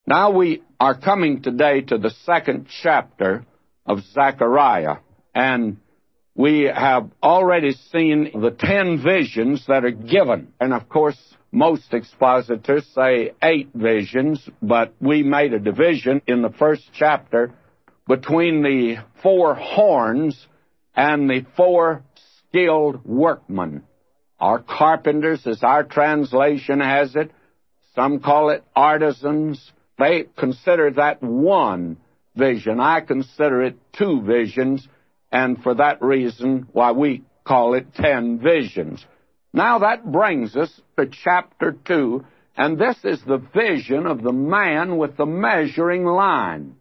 Now we are coming today to the second chapter of Zechariah, and we have already seen the 10 visions that are given. And of course, most expositors say 8 visions, but we made a division in the first chapter between the 4 horns and the 4 skilled workmen, or carpenters, as our translation has it. Some call it artisans. They consider that one vision. I consider it 2 visions, and for that reason, why we call it 10 visions. Now that brings us to chapter 2, and this is the vision of the man with the measuring line.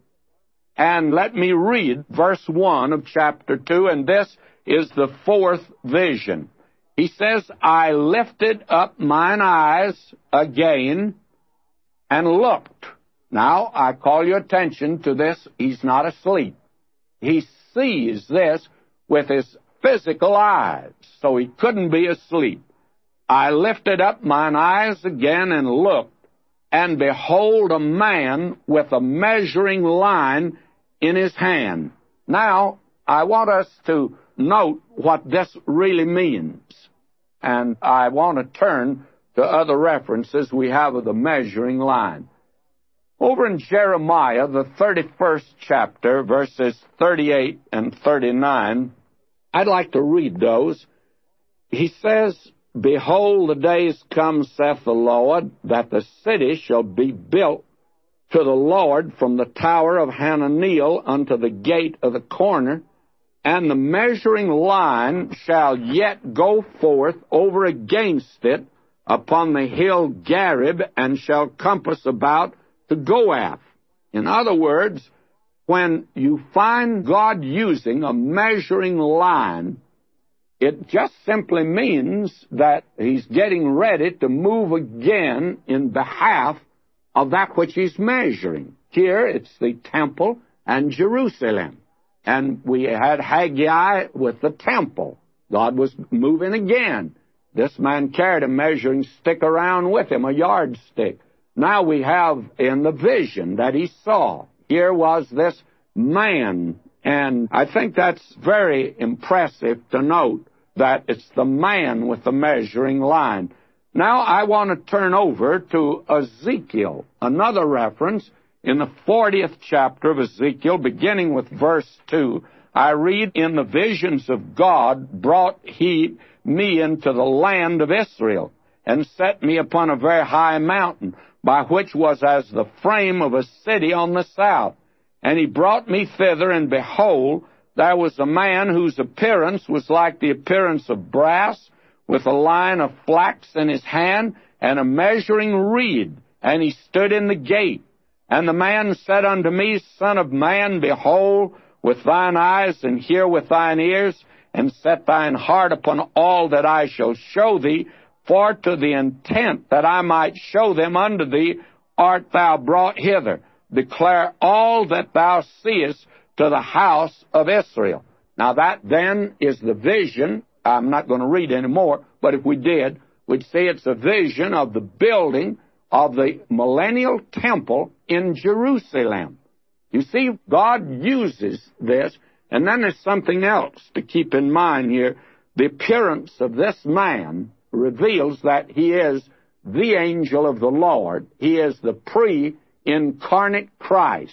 And let me read verse 1 of chapter 2, and this is the 4th vision. He says, I lifted up mine eyes again and looked. Now, I call your attention to this. He's not asleep. He sees this with his physical eyes, so he couldn't be asleep. I lifted up mine eyes again and looked, and behold, a man with a measuring line in his hand. Now, I want us to note what this really means, and I want to turn to other references we have of the measuring line. Over in Jeremiah, the 31st chapter, verses 38 and 39, I'd like to read those. He says, Behold, the days come, saith the Lord, that the city shall be built to the Lord from the tower of Hananeel unto the gate of the corner, and the measuring line shall yet go forth over against it upon the hill Garib, and shall compass about to Goath. In other words, when you find God using a measuring line, it just simply means that he's getting ready to move again in behalf of that which he's measuring. Here, it's the temple and Jerusalem. And we had Haggai with the temple. God was moving again. This man carried a measuring stick around with him, a yardstick. Now we have in the vision that he saw, here was this man, and I think that's very impressive to note that it's the man with the measuring line. Now I want to turn over to Ezekiel, another reference in the 40th chapter of Ezekiel, beginning with verse 2. I read, In the visions of God brought he me into the land of Israel, and set me upon a very high mountain, by which was as the frame of a city on the south. And he brought me thither, and behold, there was a man whose appearance was like the appearance of brass, with a line of flax in his hand, and a measuring reed, and he stood in the gate. And the man said unto me, Son of man, behold with thine eyes, and hear with thine ears, and set thine heart upon all that I shall show thee, for to the intent that I might show them unto thee art thou brought hither. Declare all that thou seest to the house of Israel. Now that then is the vision. I'm not going to read any more, but if we did, we'd see it's a vision of the building of the millennial temple in Jerusalem. You see, God uses this, and then there's something else to keep in mind here. The appearance of this man reveals that he is the angel of the Lord. He is the pre-incarnate Christ.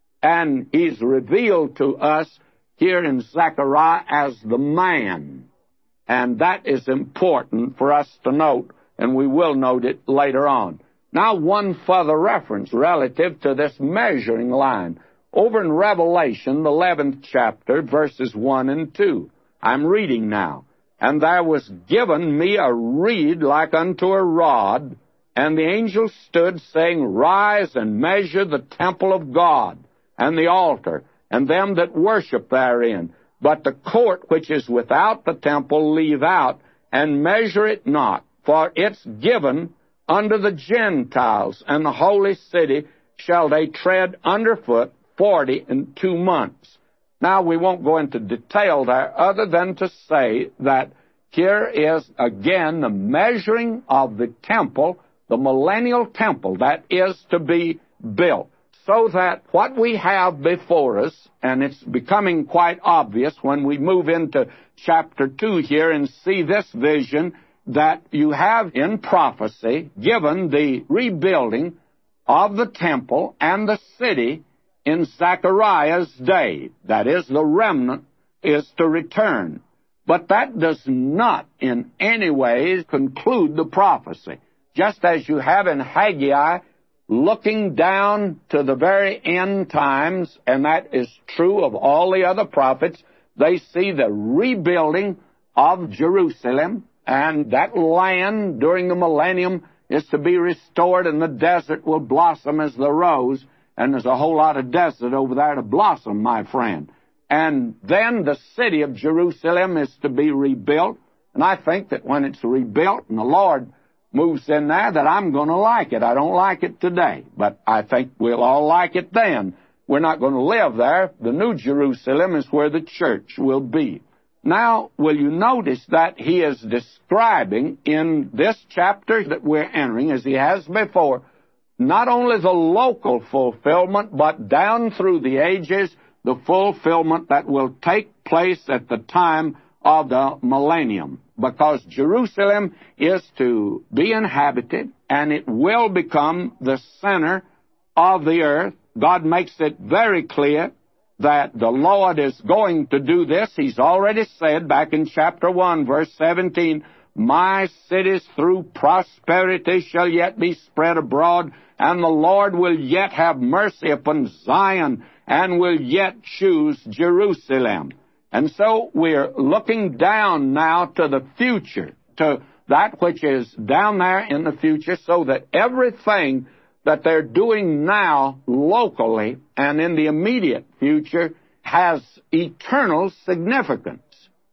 And he's revealed to us here in Zechariah as the man. And that is important for us to note, and we will note it later on. Now, one further reference relative to this measuring line. Over in Revelation, the 11th chapter, verses 1 and 2. I'm reading now. And there was given me a reed like unto a rod, and the angel stood, saying, Rise and measure the temple of God, and the altar, and them that worship therein. But the court which is without the temple leave out, and measure it not, for it's given unto the Gentiles, and the holy city shall they tread underfoot 42 months. Now, we won't go into detail there, other than to say that here is, again, the measuring of the temple, the millennial temple, that is to be built. So that what we have before us, and it's becoming quite obvious when we move into chapter 2 here and see this vision, that you have in prophecy given the rebuilding of the temple and the city in Zechariah's day. That is, the remnant is to return. But that does not in any way conclude the prophecy. Just as you have in Haggai, looking down to the very end times, and that is true of all the other prophets, they see the rebuilding of Jerusalem, and that land during the millennium is to be restored, and the desert will blossom as the rose, and there's a whole lot of desert over there to blossom, my friend. And then the city of Jerusalem is to be rebuilt, and I think that when it's rebuilt and the Lord moves in there, that I'm going to like it. I don't like it today, but I think we'll all like it then. We're not going to live there. The New Jerusalem is where the church will be. Now, will you notice that he is describing in this chapter that we're entering, as he has before, not only the local fulfillment, but down through the ages, the fulfillment that will take place at the time of the millennium. Because Jerusalem is to be inhabited, and it will become the center of the earth. God makes it very clear that the Lord is going to do this. He's already said back in chapter 1, verse 17, "My cities through prosperity shall yet be spread abroad, and the Lord will yet have mercy upon Zion, and will yet choose Jerusalem." And so we're looking down now to the future, to that which is down there in the future, so that everything that they're doing now locally and in the immediate future has eternal significance,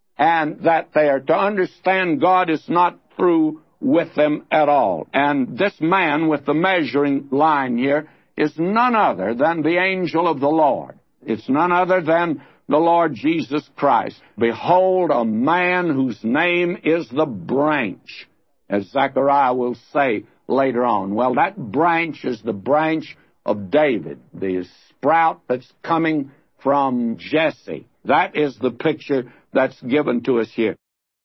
and that they are to understand God is not through with them at all. And this man with the measuring line here is none other than the angel of the Lord. It's none other than the Lord Jesus Christ. "Behold, a man whose name is the branch," as Zechariah will say later on. Well, that branch is the branch of David, the sprout that's coming from Jesse. That is the picture that's given to us here.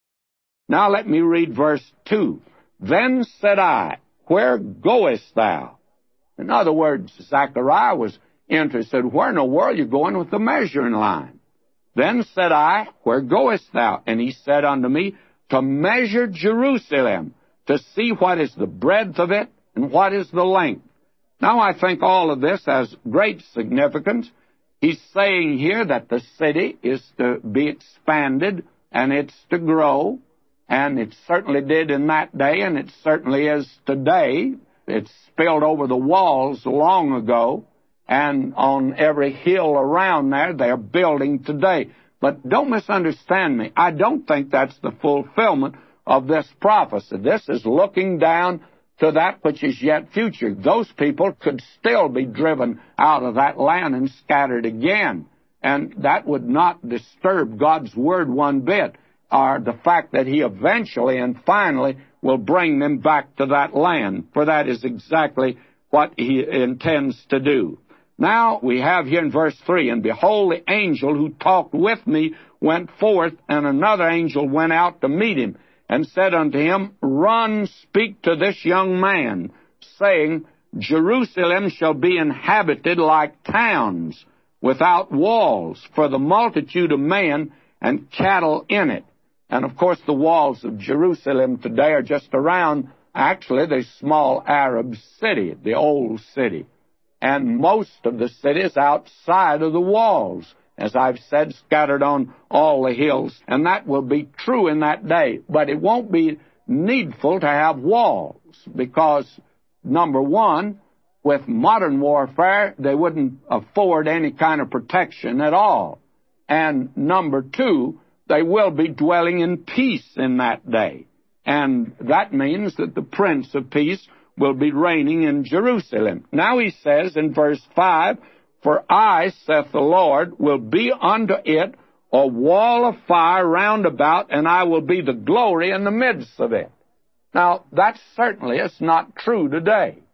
Now let me read verse 2. "Then said I, Where goest thou?" In other words, Zechariah was interested. Where in the world are you going with the measuring line? "Then said I, Where goest thou? And he said unto me, To measure Jerusalem, to see what is the breadth of it, and what is the length." Now I think all of this has great significance. He's saying here that the city is to be expanded, and it's to grow, and it certainly did in that day, and it certainly is today. It's spilled over the walls long ago, and on every hill around there, they're building today. But don't misunderstand me. I don't think that's the fulfillment of this prophecy. This is looking down to that which is yet future. Those people could still be driven out of that land and scattered again, and that would not disturb God's word one bit, or the fact that he eventually and finally will bring them back to that land, for that is exactly what he intends to do. Now we have here in verse 3, "And behold, the angel who talked with me went forth, and another angel went out to meet him, and said unto him, Run, speak to this young man, saying, Jerusalem shall be inhabited like towns, without walls, for the multitude of men and cattle in it." And of course the walls of Jerusalem today are just around, actually, the small Arab city, the old city. And most of the cities outside of the walls, as I've said, scattered on all the hills. And that will be true in that day. But it won't be needful to have walls, because, number one, with modern warfare, they wouldn't afford any kind of protection at all. And number two, they will be dwelling in peace in that day. And that means that the Prince of Peace will be reigning in Jerusalem. Now he says in verse 5, "For I, saith the Lord, will be unto it a wall of fire round about, and I will be the glory in the midst of it." Now, that certainly is not true today.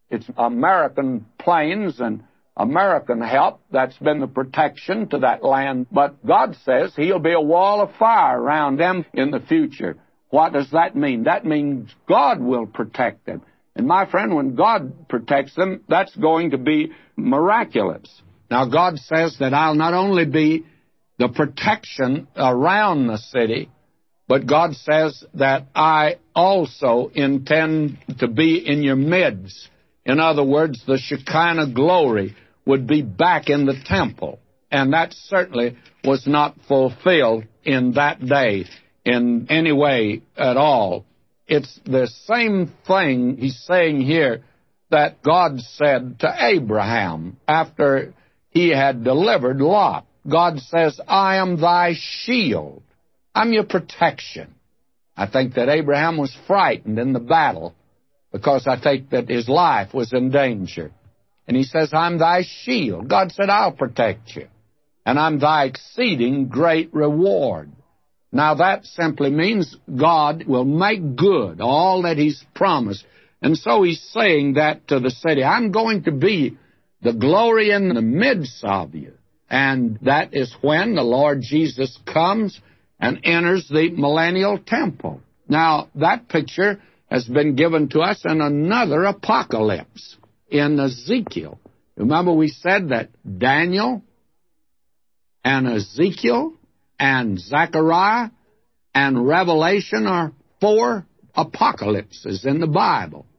It's American planes and American help that's been the protection to that land. But God says He'll be a wall of fire around them in the future. What does that mean? That means God will protect them. And my friend, when God protects them, that's going to be miraculous. Now, God says that I'll not only be the protection around the city, but God says that I also intend to be in your midst. In other words, the Shekinah glory would be back in the temple. And that certainly was not fulfilled in that day in any way at all. It's the same thing He's saying here that God said to Abraham after he had delivered Lot. God says, I am thy shield. I'm your protection. I think that Abraham was frightened in the battle because I think that his life was in danger. And he says, I'm thy shield. God said, I'll protect you. And I'm thy exceeding great reward. Now that simply means God will make good all that He's promised. And so He's saying that to the city, I'm going to be the glory in the midst of you. And that is when the Lord Jesus comes and enters the millennial temple. Now, that picture has been given to us in another apocalypse, in Ezekiel. Remember we said that Daniel and Ezekiel and Zechariah and Revelation are 4 apocalypses in the Bible.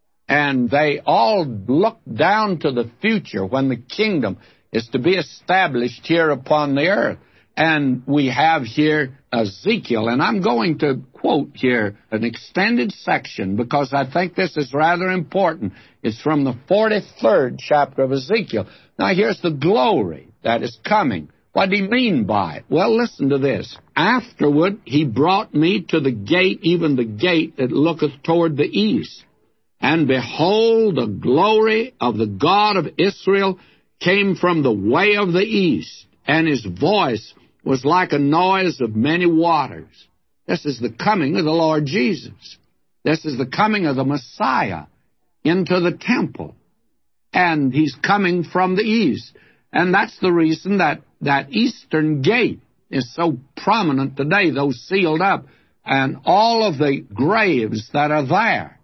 And they all look down to the future when the kingdom is to be established here upon the earth. And we have here Ezekiel, and I'm going to quote here an extended section because I think this is rather important. It's from the 43rd chapter of Ezekiel. Now here's the glory that is coming. What do he mean by it? Well, listen to this. Afterward he brought me to the gate, even the gate that looketh toward the east. And behold, the glory of the God of Israel came from the way of the east, and His voice was like a noise of many waters. This is the coming of the Lord Jesus. This is the coming of the Messiah into the temple. And He's coming from the east. And that's the reason that eastern gate is so prominent today, those sealed up, and all of the graves that are there.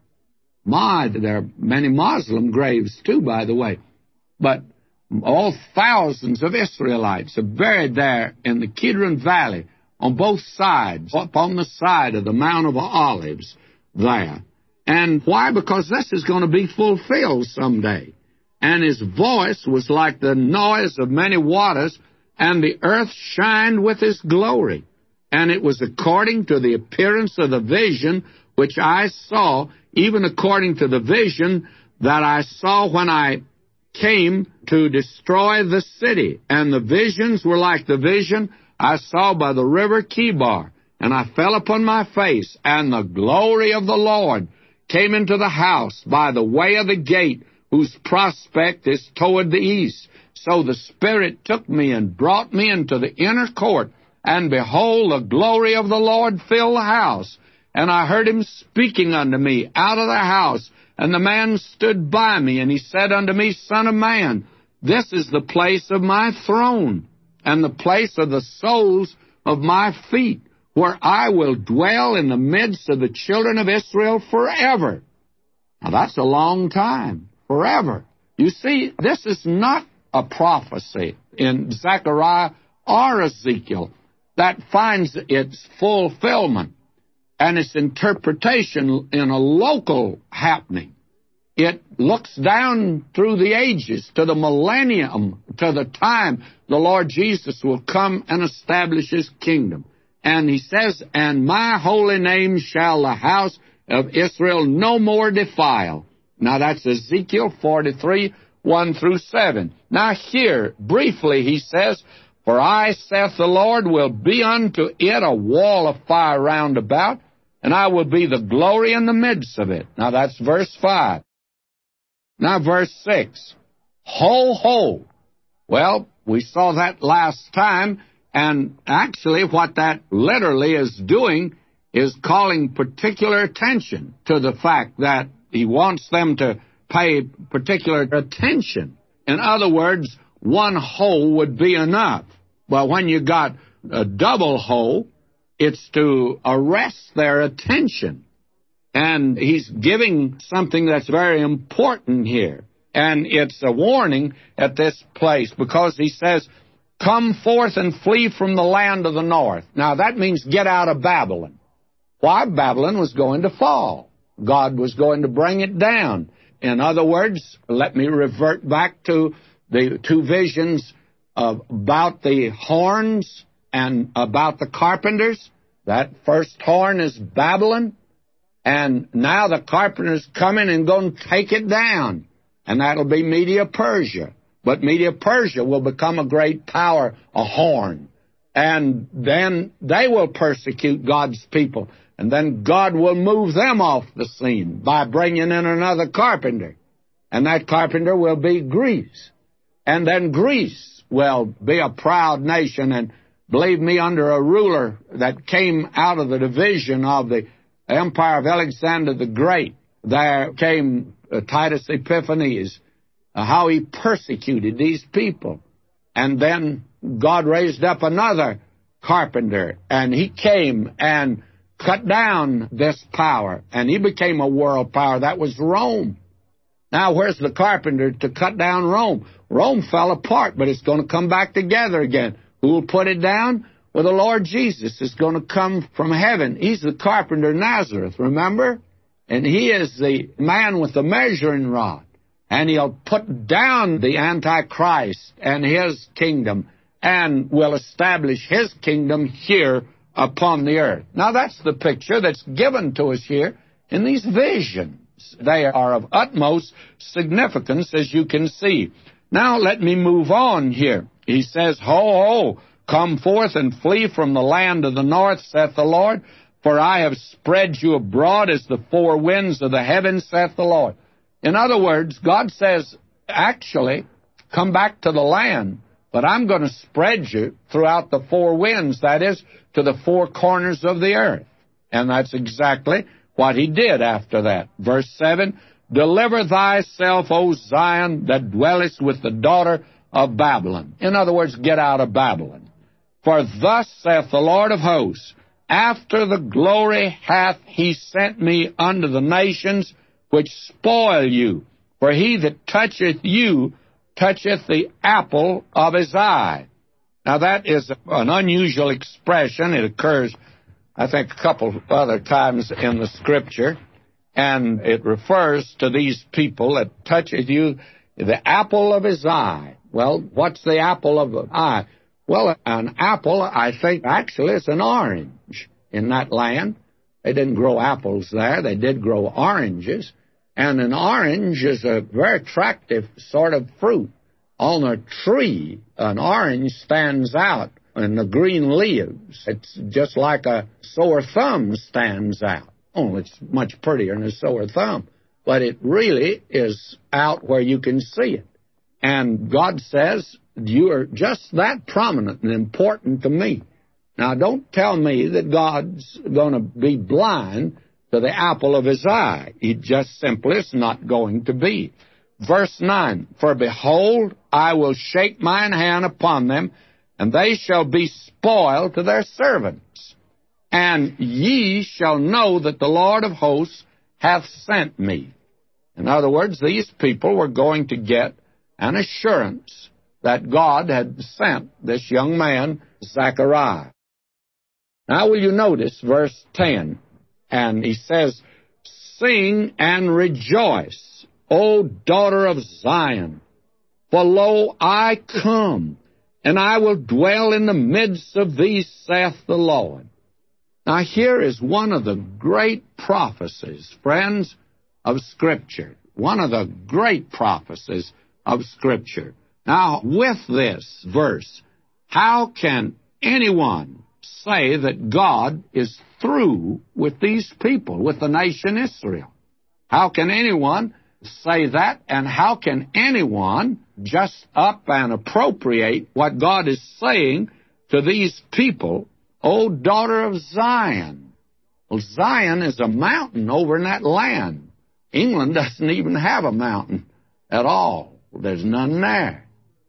There are many Muslim graves too, by the way. But all thousands of Israelites are buried there in the Kidron Valley on both sides, up on the side of the Mount of Olives there. And why? Because this is going to be fulfilled someday. And His voice was like the noise of many waters, and the earth shined with His glory. And it was according to the appearance of the vision which I saw, even according to the vision that I saw when I came to destroy the city. And the visions were like the vision I saw by the river Chebar. And I fell upon my face, and the glory of the Lord came into the house by the way of the gate, whose prospect is toward the east. So the Spirit took me and brought me into the inner court, and behold, the glory of the Lord filled the house. And I heard Him speaking unto me out of the house. And the man stood by me, and he said unto me, Son of man, this is the place of my throne, and the place of the soles of my feet, where I will dwell in the midst of the children of Israel forever. Now that's a long time, forever. You see, this is not a prophecy in Zechariah or Ezekiel that finds its fulfillment and its interpretation in a local happening. It looks down through the ages to the millennium, to the time the Lord Jesus will come and establish His kingdom. And He says, and my holy name shall the house of Israel no more defile. Now that's Ezekiel 43, 1 through 7. Now here, briefly, He says, for I, saith the Lord, will be unto it a wall of fire round about, and I will be the glory in the midst of it. Now that's verse 5. Now verse 6. Ho, ho. Well, we saw that last time, and actually what that literally is doing is calling particular attention to the fact that He wants them to pay particular attention. In other words, one hole would be enough. Well, when you got a double hole, it's to arrest their attention. And he's giving something that's very important here. And it's a warning at this place because he says, come forth and flee from the land of the north. Now, that means get out of Babylon. Why? Babylon was going to fall. God was going to bring it down. In other words, let me revert back to the two visions about the horns and about the carpenters. That first horn is Babylon, and now the carpenter's coming and going to take it down, and that'll be Media-Persia. But Media-Persia will become a great power, a horn, and then they will persecute God's people, and then God will move them off the scene by bringing in another carpenter, and that carpenter will be Greece. And then Greece will be a proud nation, and believe me, under a ruler that came out of the division of the empire of Alexander the Great, there came Titus Epiphanes, how he persecuted these people. And then God raised up another carpenter, and he came and cut down this power, and he became a world power. That was Rome. Now, where's the carpenter to cut down Rome? Rome fell apart, but it's going to come back together again. Who will put it down? Well, the Lord Jesus is going to come from heaven. He's the carpenter of Nazareth, remember? And he is the man with the measuring rod. And he'll put down the Antichrist and his kingdom and will establish his kingdom here upon the earth. Now, that's the picture that's given to us here in these visions. They are of utmost significance, as you can see. Now, let me move on here. He says, Ho, ho, come forth and flee from the land of the north, saith the Lord, for I have spread you abroad as the four winds of the heavens, saith the Lord. In other words, God says, actually, come back to the land, but I'm going to spread you throughout the four winds, that is, to the four corners of the earth. And that's exactly what he did after that. Verse 7, Deliver thyself, O Zion, that dwellest with the daughter of Babylon. In other words, get out of Babylon. For thus saith the Lord of hosts, After the glory hath he sent me unto the nations which spoil you. For he that toucheth you toucheth the apple of his eye. Now that is an unusual expression. It occurs, I think, a couple of other times in the Scripture, and it refers to these people that toucheth you, the apple of his eye. Well, what's the apple of the eye? Well, an apple, I think, actually, is an orange in that land. They didn't grow apples there. They did grow oranges. And an orange is a very attractive sort of fruit. On a tree, an orange stands out in the green leaves. It's just like a sore thumb stands out. Oh, it's much prettier than a sore thumb. But it really is out where you can see it. And God says, you are just that prominent and important to me. Now, don't tell me that God's going to be blind to the apple of his eye. He just simply is not going to be. Verse 9, For behold, I will shake mine hand upon them, and they shall be spoiled to their servants. And ye shall know that the Lord of hosts hath sent me. In other words, these people were going to get an assurance that God had sent this young man, Zechariah. Now will you notice verse 10, and he says, Sing and rejoice, O daughter of Zion, for lo, I come, and I will dwell in the midst of thee, saith the Lord. Now here is one of the great prophecies, friends, of Scripture. One of the great prophecies of Scripture. Now, with this verse, how can anyone say that God is through with these people, with the nation Israel? How can anyone say that, and how can anyone just up and appropriate what God is saying to these people, O daughter of Zion? Well, Zion is a mountain over in that land. England doesn't even have a mountain at all. There's none there.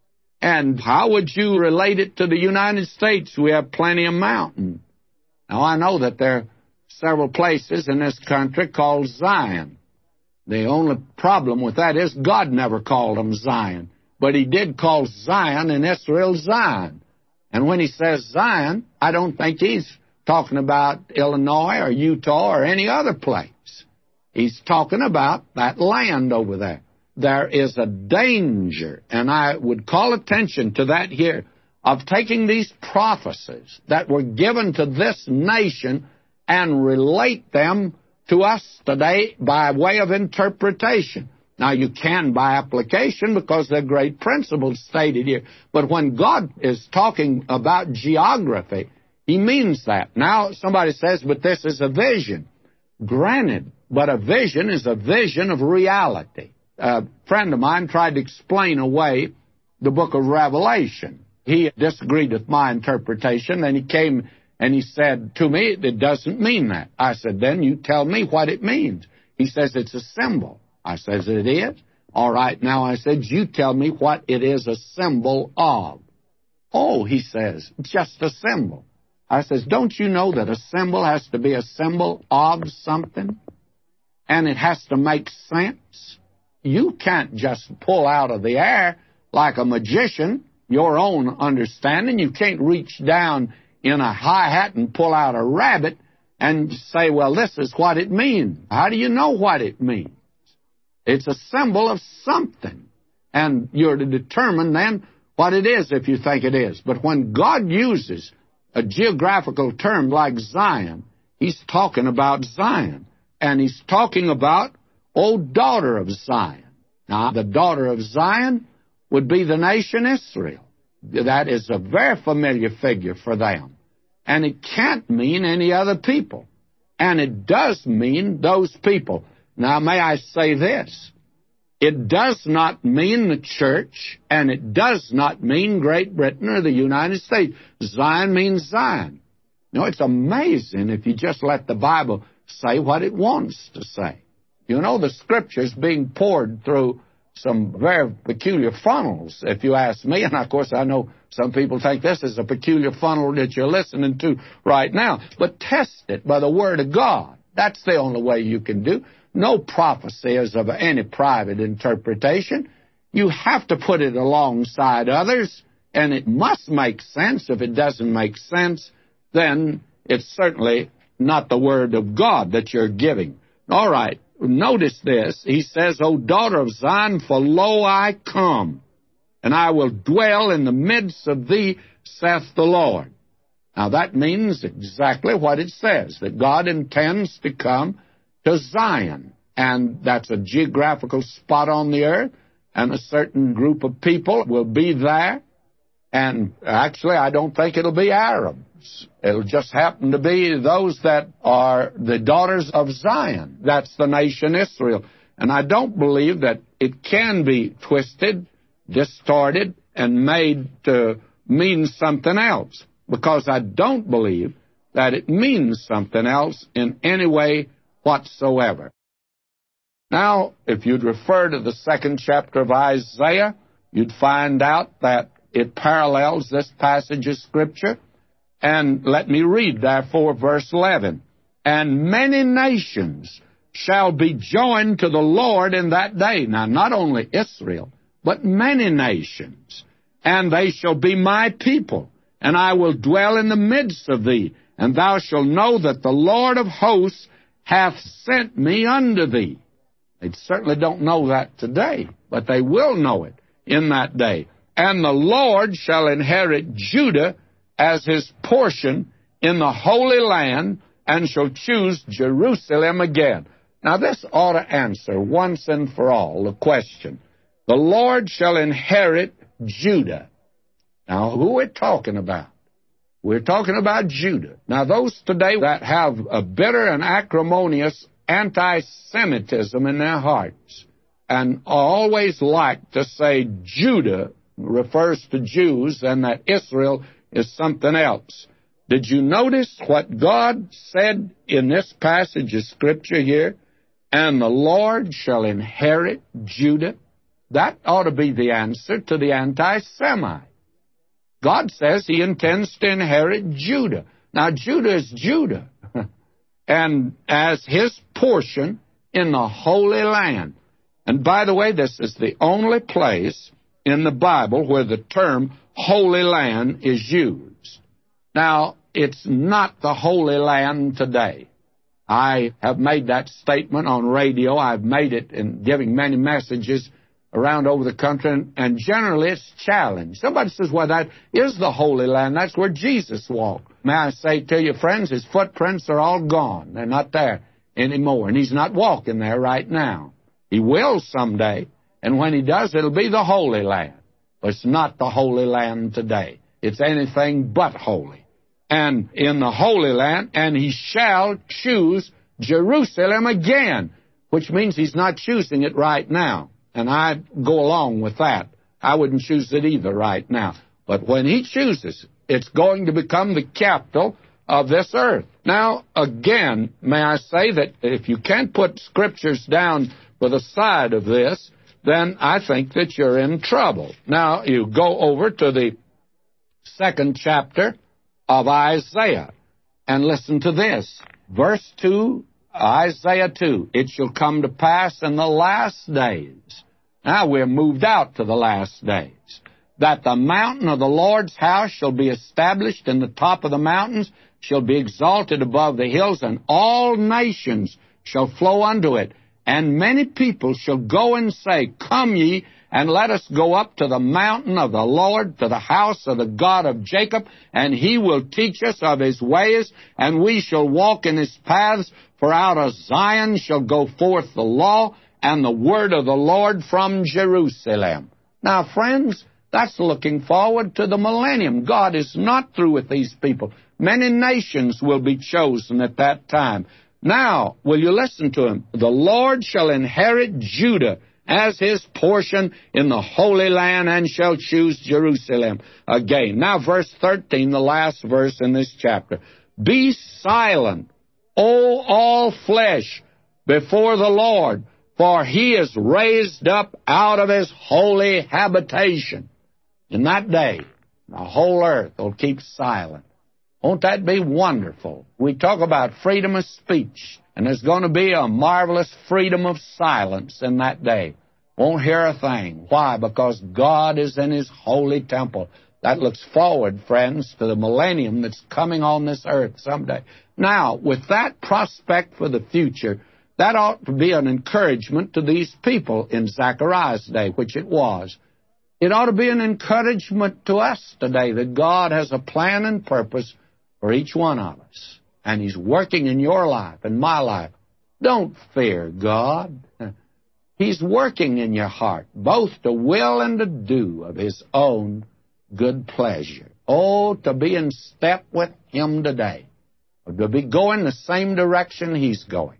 And how would you relate it to the United States? We have plenty of mountains. Now, I know that there are several places in this country called Zion. The only problem with that is God never called them Zion. But He did call Zion in Israel Zion. And when He says Zion, I don't think He's talking about Illinois or Utah or any other place. He's talking about that land over there. There is a danger, and I would call attention to that here, of taking these prophecies that were given to this nation and relate them to us today by way of interpretation. Now, you can by application because there are great principles stated here. But when God is talking about geography, He means that. Now, somebody says, but this is a vision. Granted, but a vision is a vision of reality. A friend of mine tried to explain away the book of Revelation. He disagreed with my interpretation, and he came and he said to me, it doesn't mean that. I said, then you tell me what it means. He says, it's a symbol. I says, it is? All right, now I said, you tell me what it is a symbol of. Oh, he says, just a symbol. I says, don't you know that a symbol has to be a symbol of something? And it has to make sense? You can't just pull out of the air like a magician your own understanding. You can't reach down in a hi-hat and pull out a rabbit and say, well, this is what it means. How do you know what it means? It's a symbol of something. And you're to determine then what it is if you think it is. But when God uses a geographical term like Zion, He's talking about Zion. And He's talking about, O daughter of Zion. Now, the daughter of Zion would be the nation Israel. That is a very familiar figure for them. And it can't mean any other people. And it does mean those people. Now, may I say this? It does not mean the church, and it does not mean Great Britain or the United States. Zion means Zion. You know, it's amazing if you just let the Bible say what it wants to say. You know, the Scripture's being poured through some very peculiar funnels, if you ask me. And, of course, I know some people think this is a peculiar funnel that you're listening to right now. But test it by the Word of God. That's the only way you can do. No prophecy is of any private interpretation. You have to put it alongside others, and it must make sense. If it doesn't make sense, then it's certainly not the Word of God that you're giving. All right, notice this. He says, O daughter of Zion, for lo I come, and I will dwell in the midst of thee, saith the Lord. Now that means exactly what it says, that God intends to come to Zion, and that's a geographical spot on the earth, and a certain group of people will be there, and actually I don't think it'll be Arabs. It'll just happen to be those that are the daughters of Zion. That's the nation Israel. And I don't believe that it can be twisted, distorted, and made to mean something else, because I don't believe that it means something else in any way whatsoever. Now, if you'd refer to the 2nd chapter of Isaiah, you'd find out that it parallels this passage of Scripture. And let me read, therefore, verse 11. And many nations shall be joined to the Lord in that day. Now, not only Israel, but many nations. And they shall be my people, and I will dwell in the midst of thee. And thou shalt know that the Lord of hosts hath sent me unto thee. They certainly don't know that today, but they will know it in that day. And the Lord shall inherit Judah as his portion in the Holy Land, and shall choose Jerusalem again. Now this ought to answer once and for all the question. The Lord shall inherit Judah. Now who are we talking about? We're talking about Judah. Now those today that have a bitter and acrimonious anti-Semitism in their hearts, and always like to say Judah refers to Jews and that Israel is something else. Did you notice what God said in this passage of Scripture here? and the Lord shall inherit Judah. That ought to be the answer to the anti-Semite. God says He intends to inherit Judah. Now, Judah is Judah, and as His portion in the Holy Land. And by the way, this is the only place in the Bible where the term Holy Land is used. Now, it's not the Holy Land today. I have made that statement on radio. I've made it in giving many messages around over the country, and generally it's challenged. Somebody says, well, that is the Holy Land. That's where Jesus walked. May I say to you, friends, His footprints are all gone. They're not there anymore, and He's not walking there right now. He will someday, and when He does, it'll be the Holy Land. But it's not the Holy Land today. It's anything but holy. And in the Holy Land, and He shall choose Jerusalem again, which means He's not choosing it right now. And I go along with that. I wouldn't choose it either right now. But when He chooses, it's going to become the capital of this earth. Now, again, may I say that if you can't put Scriptures down for the side of this, then I think that you're in trouble. Now, you go over to the 2nd chapter of Isaiah, and listen to this. Verse 2, Isaiah 2, it shall come to pass in the last days. Now we're moved out to the last days. That the mountain of the Lord's house shall be established, and the top of the mountains shall be exalted above the hills, and all nations shall flow unto it. And many people shall go and say, Come ye, and let us go up to the mountain of the Lord, to the house of the God of Jacob, and He will teach us of His ways, and we shall walk in His paths. For out of Zion shall go forth the law, and the word of the Lord from Jerusalem. Now, friends, that's looking forward to the millennium. God is not through with these people. Many nations will be chosen at that time. Now, will you listen to Him? The Lord shall inherit Judah as His portion in the Holy Land, and shall choose Jerusalem again. Now, verse 13, the last verse in this chapter. Be silent, O all flesh, before the Lord, for He is raised up out of His holy habitation. In that day, the whole earth will keep silent. Won't that be wonderful? We talk about freedom of speech, and there's going to be a marvelous freedom of silence in that day. Won't hear a thing. Why? Because God is in His holy temple. That looks forward, friends, to the millennium that's coming on this earth someday. Now, with that prospect for the future, that ought to be an encouragement to these people in Zechariah's day, which it was. It ought to be an encouragement to us today that God has a plan and purpose for each one of us. And He's working in your life and my life. Don't fear God. He's working in your heart, both to will and to do of His own good pleasure. Oh, to be in step with Him today, or to be going the same direction He's going.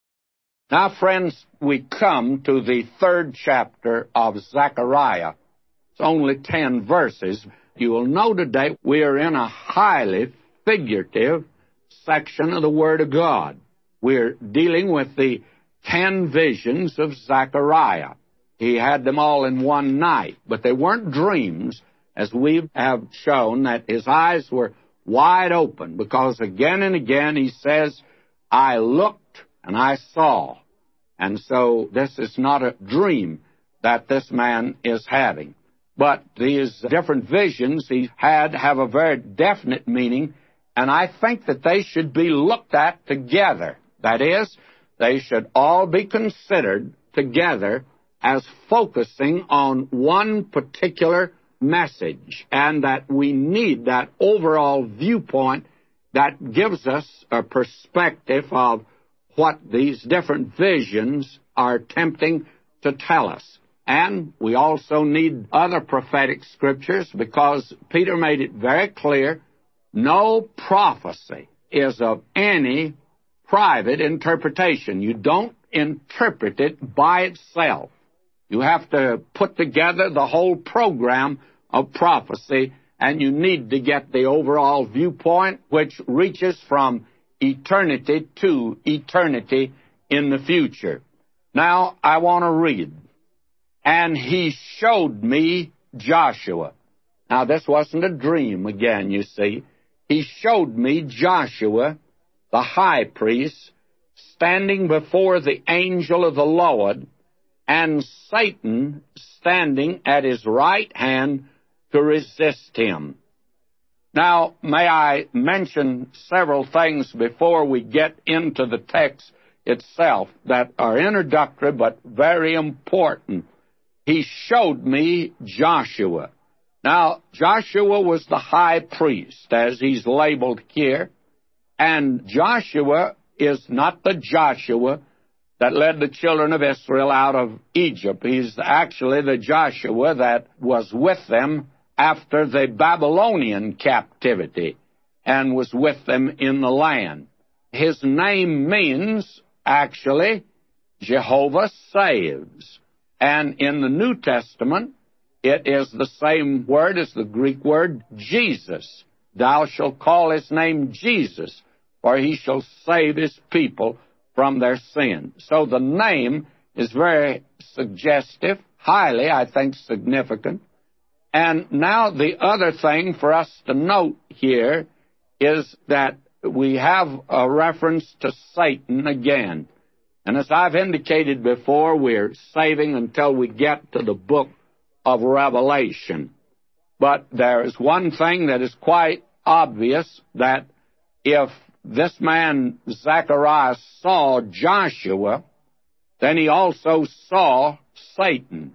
Now, friends, we come to the 3rd chapter of Zechariah. It's only 10 verses. You will know today we are in a highly figurative section of the Word of God. We're dealing with the 10 visions of Zechariah. He had them all in one night, but they weren't dreams, as we have shown that his eyes were wide open, because again and again he says, I looked and I saw. And so this is not a dream that this man is having. But these different visions he had have a very definite meaning, and I think that they should be looked at together. That is, they should all be considered together as focusing on one particular message, and that we need that overall viewpoint that gives us a perspective of what these different visions are attempting to tell us. And we also need other prophetic scriptures, because Peter made it very clear, no prophecy is of any private interpretation. You don't interpret it by itself. You have to put together the whole program of prophecy, and you need to get the overall viewpoint which reaches from eternity to eternity in the future. Now, I want to read. And he showed me Joshua. Now, this wasn't a dream again, you see. He showed me Joshua, the high priest, standing before the angel of the Lord, and Satan standing at his right hand to resist him. Now, may I mention several things before we get into the text itself that are introductory but very important. He showed me Joshua. Now, Joshua was the high priest, as he's labeled here, and Joshua is not the Joshua that led the children of Israel out of Egypt. He's actually the Joshua that was with them after the Babylonian captivity and was with them in the land. His name means, actually, Jehovah saves. And in the New Testament, it is the same word as the Greek word Jesus. Thou shalt call his name Jesus, for he shall save his people from their sin. So the name is very suggestive, highly, I think, significant. And now the other thing for us to note here is that we have a reference to Satan again. And as I've indicated before, we're saving until we get to the book of Revelation. But there is one thing that is quite obvious, that if this man Zacharias saw Joshua, then he also saw Satan.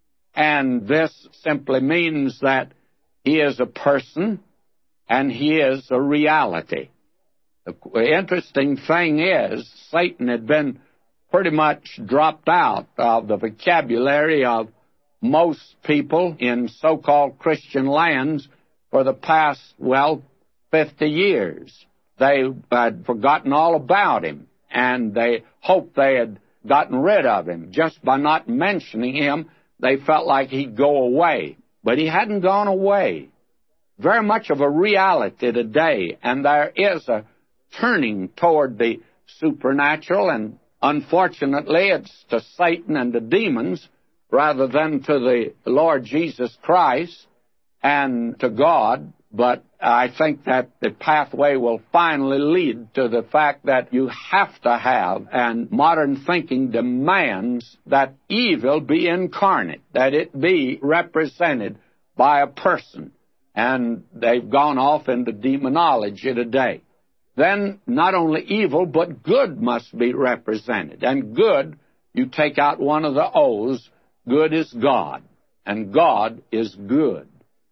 And this simply means that he is a person and he is a reality. The interesting thing is, Satan had been pretty much dropped out of the vocabulary of most people in so-called Christian lands for the past, 50 years. They had forgotten all about him, and they hoped they had gotten rid of him. Just by not mentioning him, they felt like he'd go away. But he hadn't gone away. Very much of a reality today, and there is a turning toward the supernatural, and unfortunately it's to Satan and the demons rather than to the Lord Jesus Christ and to God. But I think that the pathway will finally lead to the fact that you have to have, and modern thinking demands, that evil be incarnate, that it be represented by a person. And they've gone off into demonology today. Then not only evil, but good must be represented. And good, you take out one of the O's, good is God, and God is good.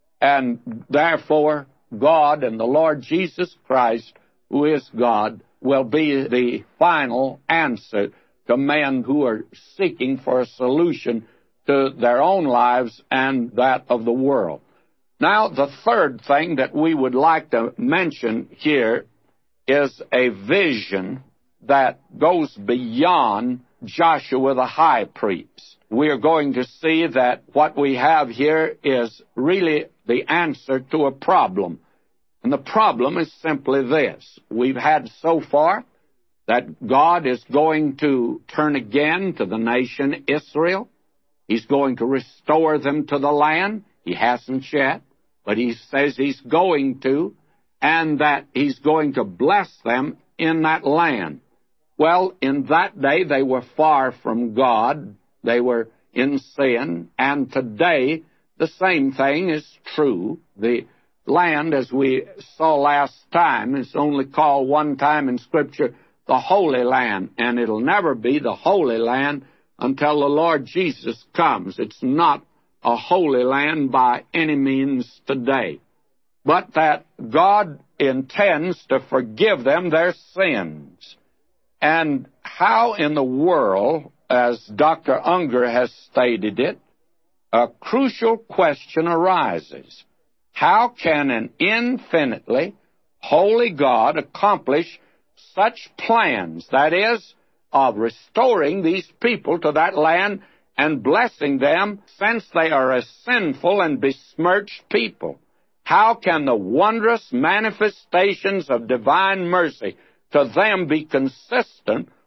And therefore, God and the Lord Jesus Christ, who is God, will be the final answer to men who are seeking for a solution to their own lives and that of the world. Now, the third thing that we would like to mention here is a vision that goes beyond Joshua the high priest. We are going to see that what we have here is really the answer to a problem. And the problem is simply this. We've had so far that God is going to turn again to the nation Israel. He's going to restore them to the land. He hasn't yet, but he says he's going to, and that he's going to bless them in that land. Well, in that day, they were far from God. They were in sin, and today the same thing is true. The land, as we saw last time, is only called one time in Scripture the Holy Land, and it'll never be the Holy Land until the Lord Jesus comes. It's not a holy land by any means today, but that God intends to forgive them their sins. And how in the world, as Dr. Unger has stated it, a crucial question arises. How can an infinitely holy God accomplish such plans, that is, of restoring these people to that land and blessing them, since they are a sinful and besmirched people? How can the wondrous manifestations of divine mercy to them be consistent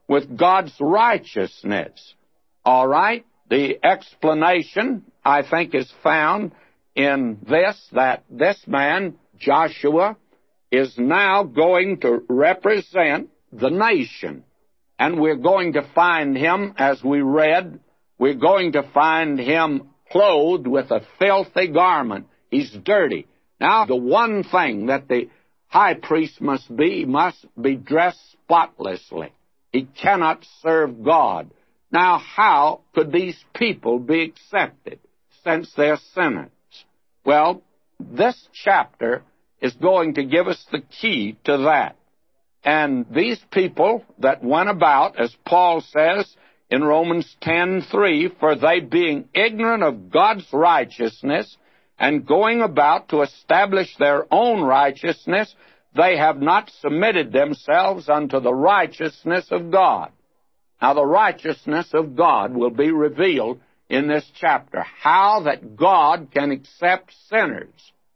with God's righteousness. All right? The explanation, I think, is found in this, that this man, Joshua, is now going to represent the nation. And we're going to find him, as we read, we're going to find him clothed with a filthy garment. He's dirty. Now, the one thing that the high priest must be dressed spotlessly. He cannot serve God. Now, how could these people be accepted since they're sinners? Well, this chapter is going to give us the key to that. And these people that went about, as Paul says in Romans 10:3, for they being ignorant of God's righteousness and going about to establish their own righteousness, they have not submitted themselves unto the righteousness of God. Now, the righteousness of God will be revealed in this chapter. How that God can accept sinners.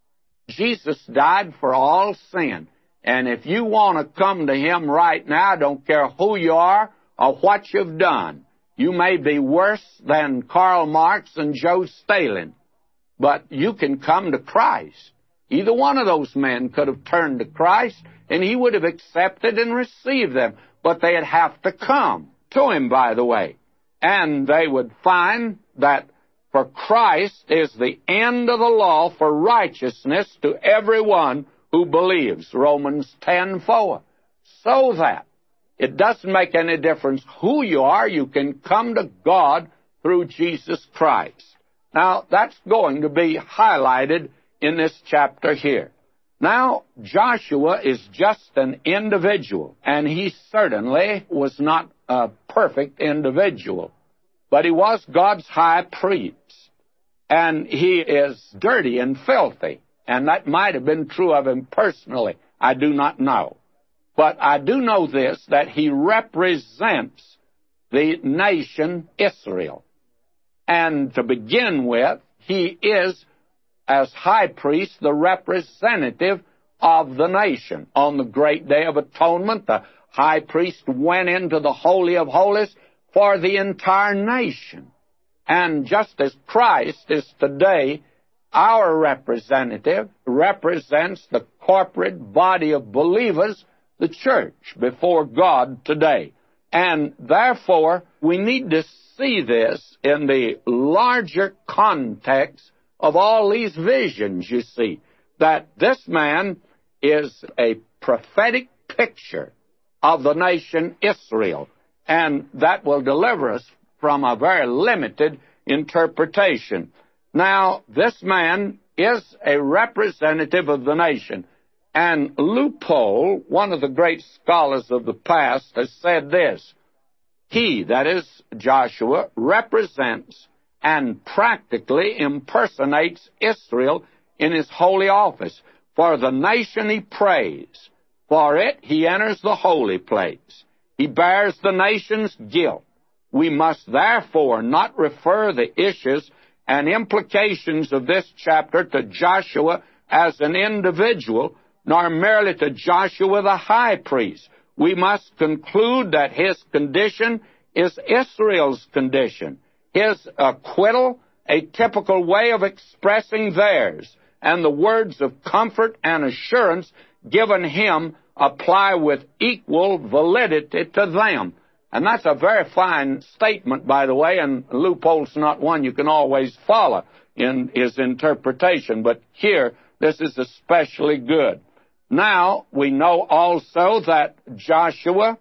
Jesus died for all sin. And if you want to come to him right now, don't care who you are or what you've done. You may be worse than Karl Marx and Joe Stalin, but you can come to Christ. Either one of those men could have turned to Christ, and he would have accepted and received them. But they'd have to come to him, by the way. And they would find that for Christ is the end of the law for righteousness to everyone who believes, Romans 10:4. So that it doesn't make any difference who you are, you can come to God through Jesus Christ. Now, that's going to be highlighted in this chapter here. Now, Joshua is just an individual, and he certainly was not a perfect individual, but he was God's high priest, and he is dirty and filthy. And that might have been true of him personally. I do not know. But I do know this, that he represents the nation Israel. And to begin with, he is, as high priest, the representative of the nation. On the great day of atonement, the high priest went into the Holy of Holies for the entire nation. And just as Christ is today our representative, represents the corporate body of believers, the church, before God today. And therefore, we need to see this in the larger context of all these visions, you see, that this man is a prophetic picture of the nation Israel, and that will deliver us from a very limited interpretation. Now, this man is a representative of the nation. And Leupold, one of the great scholars of the past, has said this: he, that is Joshua, represents and practically impersonates Israel in his holy office. For the nation he prays. For it he enters the holy place. He bears the nation's guilt. We must therefore not refer the issues and implications of this chapter to Joshua as an individual, nor merely to Joshua the high priest. We must conclude that his condition is Israel's condition, his acquittal a typical way of expressing theirs, and the words of comfort and assurance given him apply with equal validity to them. And that's a very fine statement, by the way, and Leupold's not one you can always follow in his interpretation, but here, this is especially good. Now, we know also that Joshua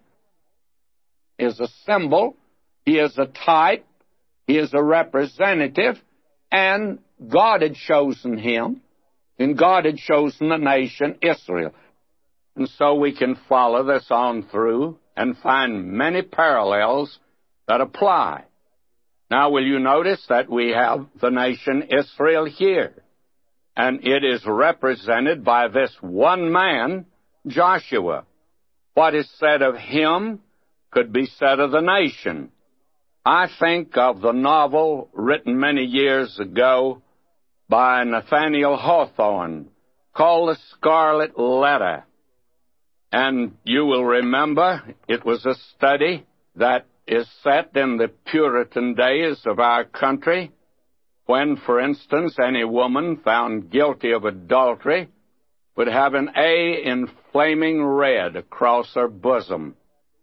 is a symbol, he is a type, he is a representative, and God had chosen him, and God had chosen the nation Israel. And so we can follow this on through and find many parallels that apply. Now, will you notice that we have the nation Israel here? And it is represented by this one man, Joshua. What is said of him could be said of the nation. I think of the novel written many years ago by Nathaniel Hawthorne called The Scarlet Letter. And you will remember it was a study that is set in the Puritan days of our country, when, for instance, any woman found guilty of adultery would have an A in flaming red across her bosom,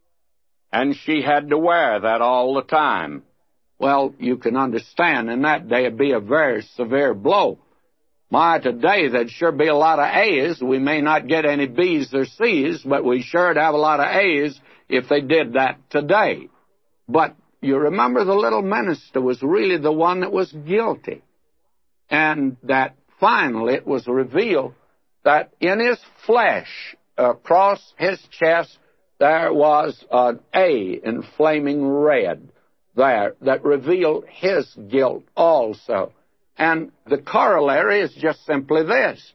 and she had to wear that all the time. Well, you can understand, in that day it'd be a very severe blow. My, today there'd sure be a lot of A's. We may not get any B's or C's, but we sure'd have a lot of A's if they did that today. But you remember the little minister was really the one that was guilty. And that finally it was revealed that in his flesh, across his chest, there was an A in flaming red there that revealed his guilt also. And the corollary is just simply this.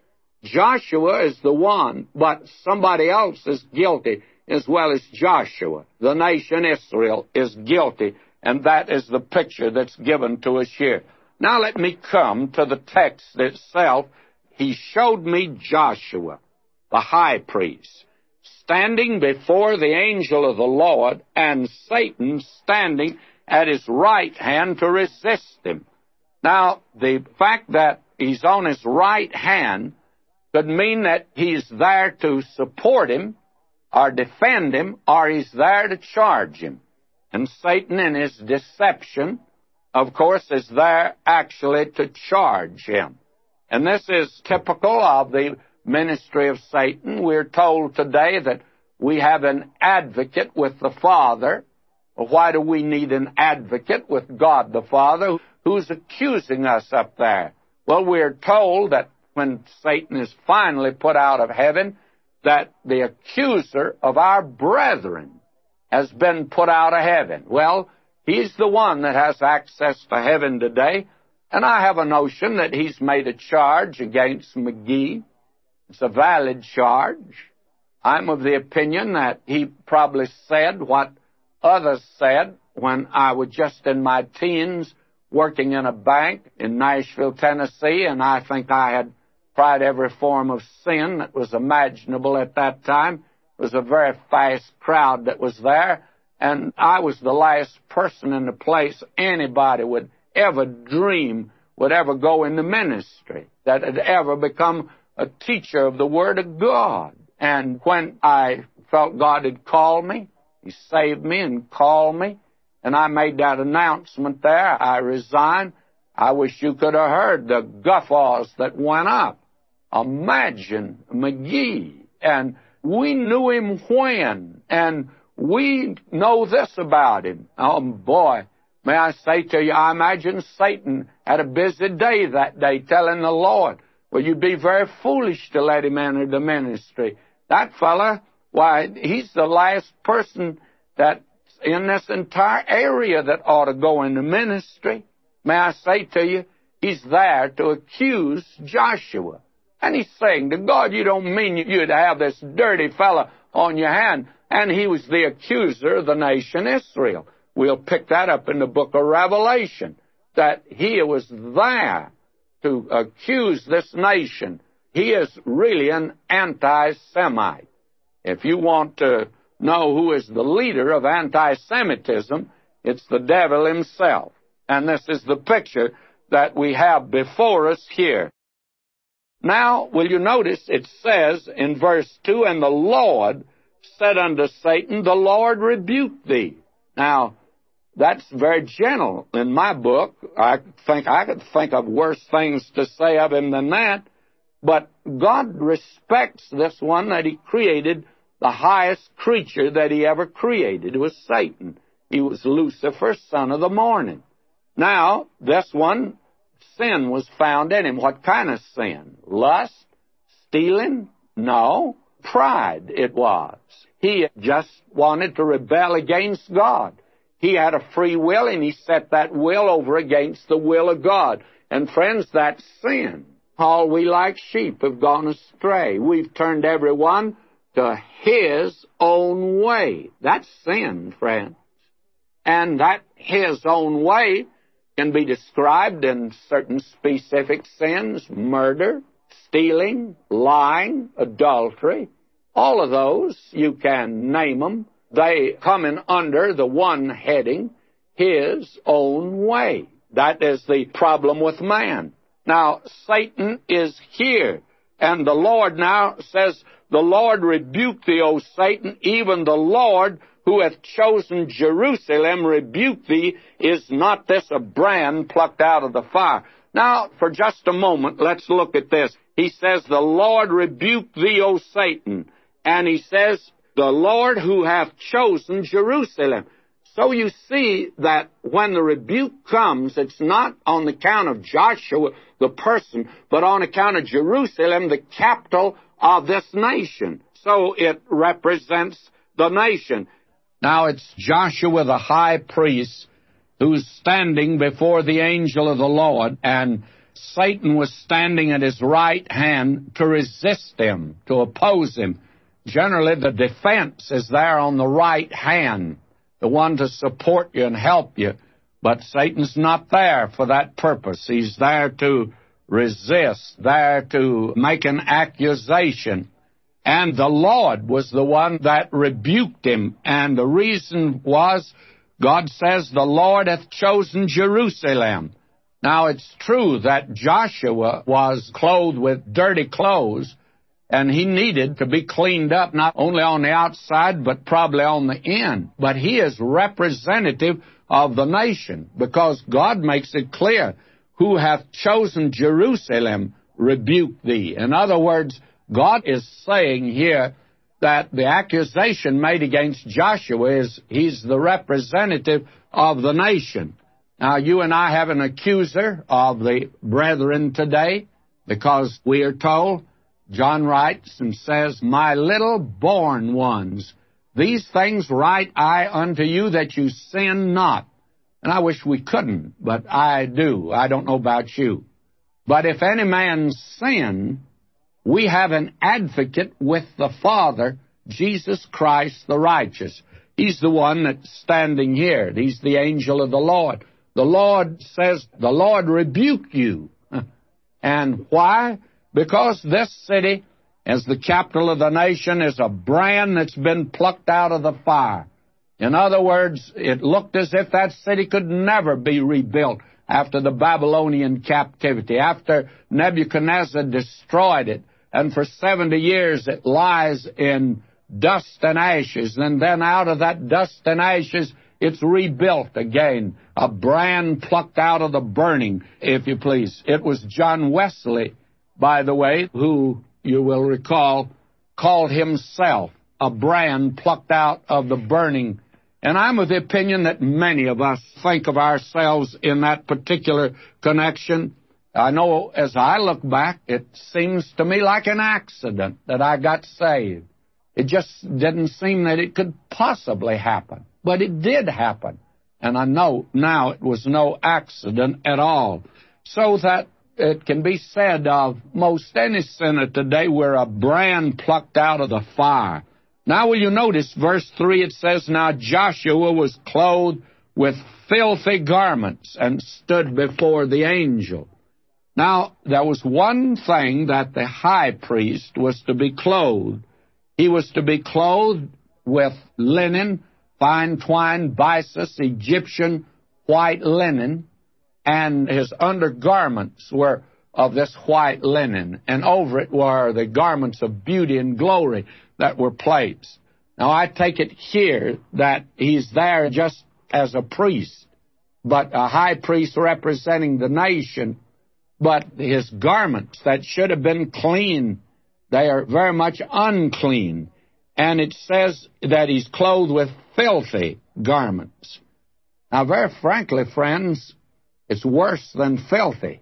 Joshua is the one, but somebody else is guilty as well as Joshua. The nation Israel is guilty, and that is the picture that's given to us here. Now let me come to the text itself. He showed me Joshua, the high priest, standing before the angel of the Lord, and Satan standing at his right hand to resist him. Now, the fact that he's on his right hand could mean that he's there to support him, or defend him, or he's there to charge him. And Satan, in his deception, of course, is there actually to charge him. And this is typical of the ministry of Satan. We're told today that we have an advocate with the Father. Well, why do we need an advocate with God the Father who's accusing us up there? Well, we're told that when Satan is finally put out of heaven, that the accuser of our brethren has been put out of heaven. Well, he's the one that has access to heaven today, and I have a notion that he's made a charge against McGee. It's a valid charge. I'm of the opinion that he probably said what others said when I was just in my teens working in a bank in Nashville, Tennessee, and I think I had tried every form of sin that was imaginable at that time. It was a very fast crowd that was there, and I was the last person in the place anybody would ever dream would ever go into ministry, that had ever become a teacher of the Word of God. And when I felt God had called me, He saved me and called me, and I made that announcement there. I resigned. I wish you could have heard the guffaws that went up. Imagine McGee. And we knew him when, and we know this about him. Oh, boy, may I say to you, I imagine Satan had a busy day that day telling the Lord, well, you'd be very foolish to let him enter the ministry. That fella, why, he's the last person that's in this entire area that ought to go into ministry. May I say to you, he's there to accuse Joshua. And he's saying to God, you don't mean you'd have this dirty fella on your hand. And he was the accuser of the nation Israel. We'll pick that up in the book of Revelation, that he was there to accuse this nation. He is really an anti-Semite. If you want to know who is the leader of anti-Semitism, it's the devil himself. And this is the picture that we have before us here. Now, will you notice it says in verse 2, and the Lord said unto Satan, the Lord rebuke thee. Now, that's very gentle in my book. I could think of worse things to say of him than that. But God respects this one that he created, the highest creature that he ever created. It was Satan. He was Lucifer, son of the morning. Now, this one, sin was found in him. What kind of sin? Lust? Stealing? No. Pride it was. He just wanted to rebel against God. He had a free will, and he set that will over against the will of God. And friends, that's sin. All we like sheep have gone astray. We've turned everyone to his own way. That's sin, friends. And that his own way can be described in certain specific sins: murder, stealing, lying, adultery. All of those, you can name them. they come in under the one heading, his own way. That is the problem with man. Now, Satan is here, and the Lord now says, the Lord rebuke thee, O Satan, even the Lord who hath chosen Jerusalem rebuke thee. Is not this a brand plucked out of the fire? Now, for just a moment, let's look at this. He says, the Lord rebuke thee, O Satan. And he says, the Lord who hath chosen Jerusalem. So you see that when the rebuke comes, it's not on account of Joshua, the person, but on account of Jerusalem, the capital of this nation. So it represents the nation. Now it's Joshua the high priest who's standing before the angel of the Lord, and Satan was standing at his right hand to resist him, to oppose him. Generally, the defense is there on the right hand, the one to support you and help you. But Satan's not there for that purpose. He's there to resist, there to make an accusation. And the Lord was the one that rebuked him. And the reason was, God says, the Lord hath chosen Jerusalem. Now, it's true that Joshua was clothed with dirty clothes, and he needed to be cleaned up, not only on the outside, but probably on the in. But he is representative of the nation, because God makes it clear, who hath chosen Jerusalem, rebuke thee. In other words, God is saying here that the accusation made against Joshua is he's the representative of the nation. Now, you and I have an accuser of the brethren today, because we are told, John writes and says, my little born ones, these things write I unto you, that you sin not. And I wish we couldn't, but I do. I don't know about you. But if any man sin, we have an advocate with the Father, Jesus Christ the righteous. He's the one that's standing here. He's the angel of the Lord. The Lord says, the Lord rebuke you. And why? Because this city, as the capital of the nation, is a brand that's been plucked out of the fire. In other words, it looked as if that city could never be rebuilt after the Babylonian captivity, after Nebuchadnezzar destroyed it. And for 70 years it lies in dust and ashes. And then out of that dust and ashes, it's rebuilt again, a brand plucked out of the burning, if you please. It was John Wesley, by the way, who, you will recall, called himself a brand plucked out of the burning. And I'm of the opinion that many of us think of ourselves in that particular connection. I know as I look back, it seems to me like an accident that I got saved. It just didn't seem that it could possibly happen. But it did happen. And I know now it was no accident at all. So that it can be said of most any sinner today, we're a brand plucked out of the fire. Now will you notice verse 3, it says, now Joshua was clothed with filthy garments and stood before the angel. Now, there was one thing that the high priest was to be clothed. He was to be clothed with linen, fine twined byssus, Egyptian white linen, and his undergarments were of this white linen, and over it were the garments of beauty and glory that were placed. Now, I take it here that he's there just as a priest, but a high priest representing the nation. But his garments that should have been clean, they are very much unclean. And it says that he's clothed with filthy garments. Now, very frankly, friends, it's worse than filthy.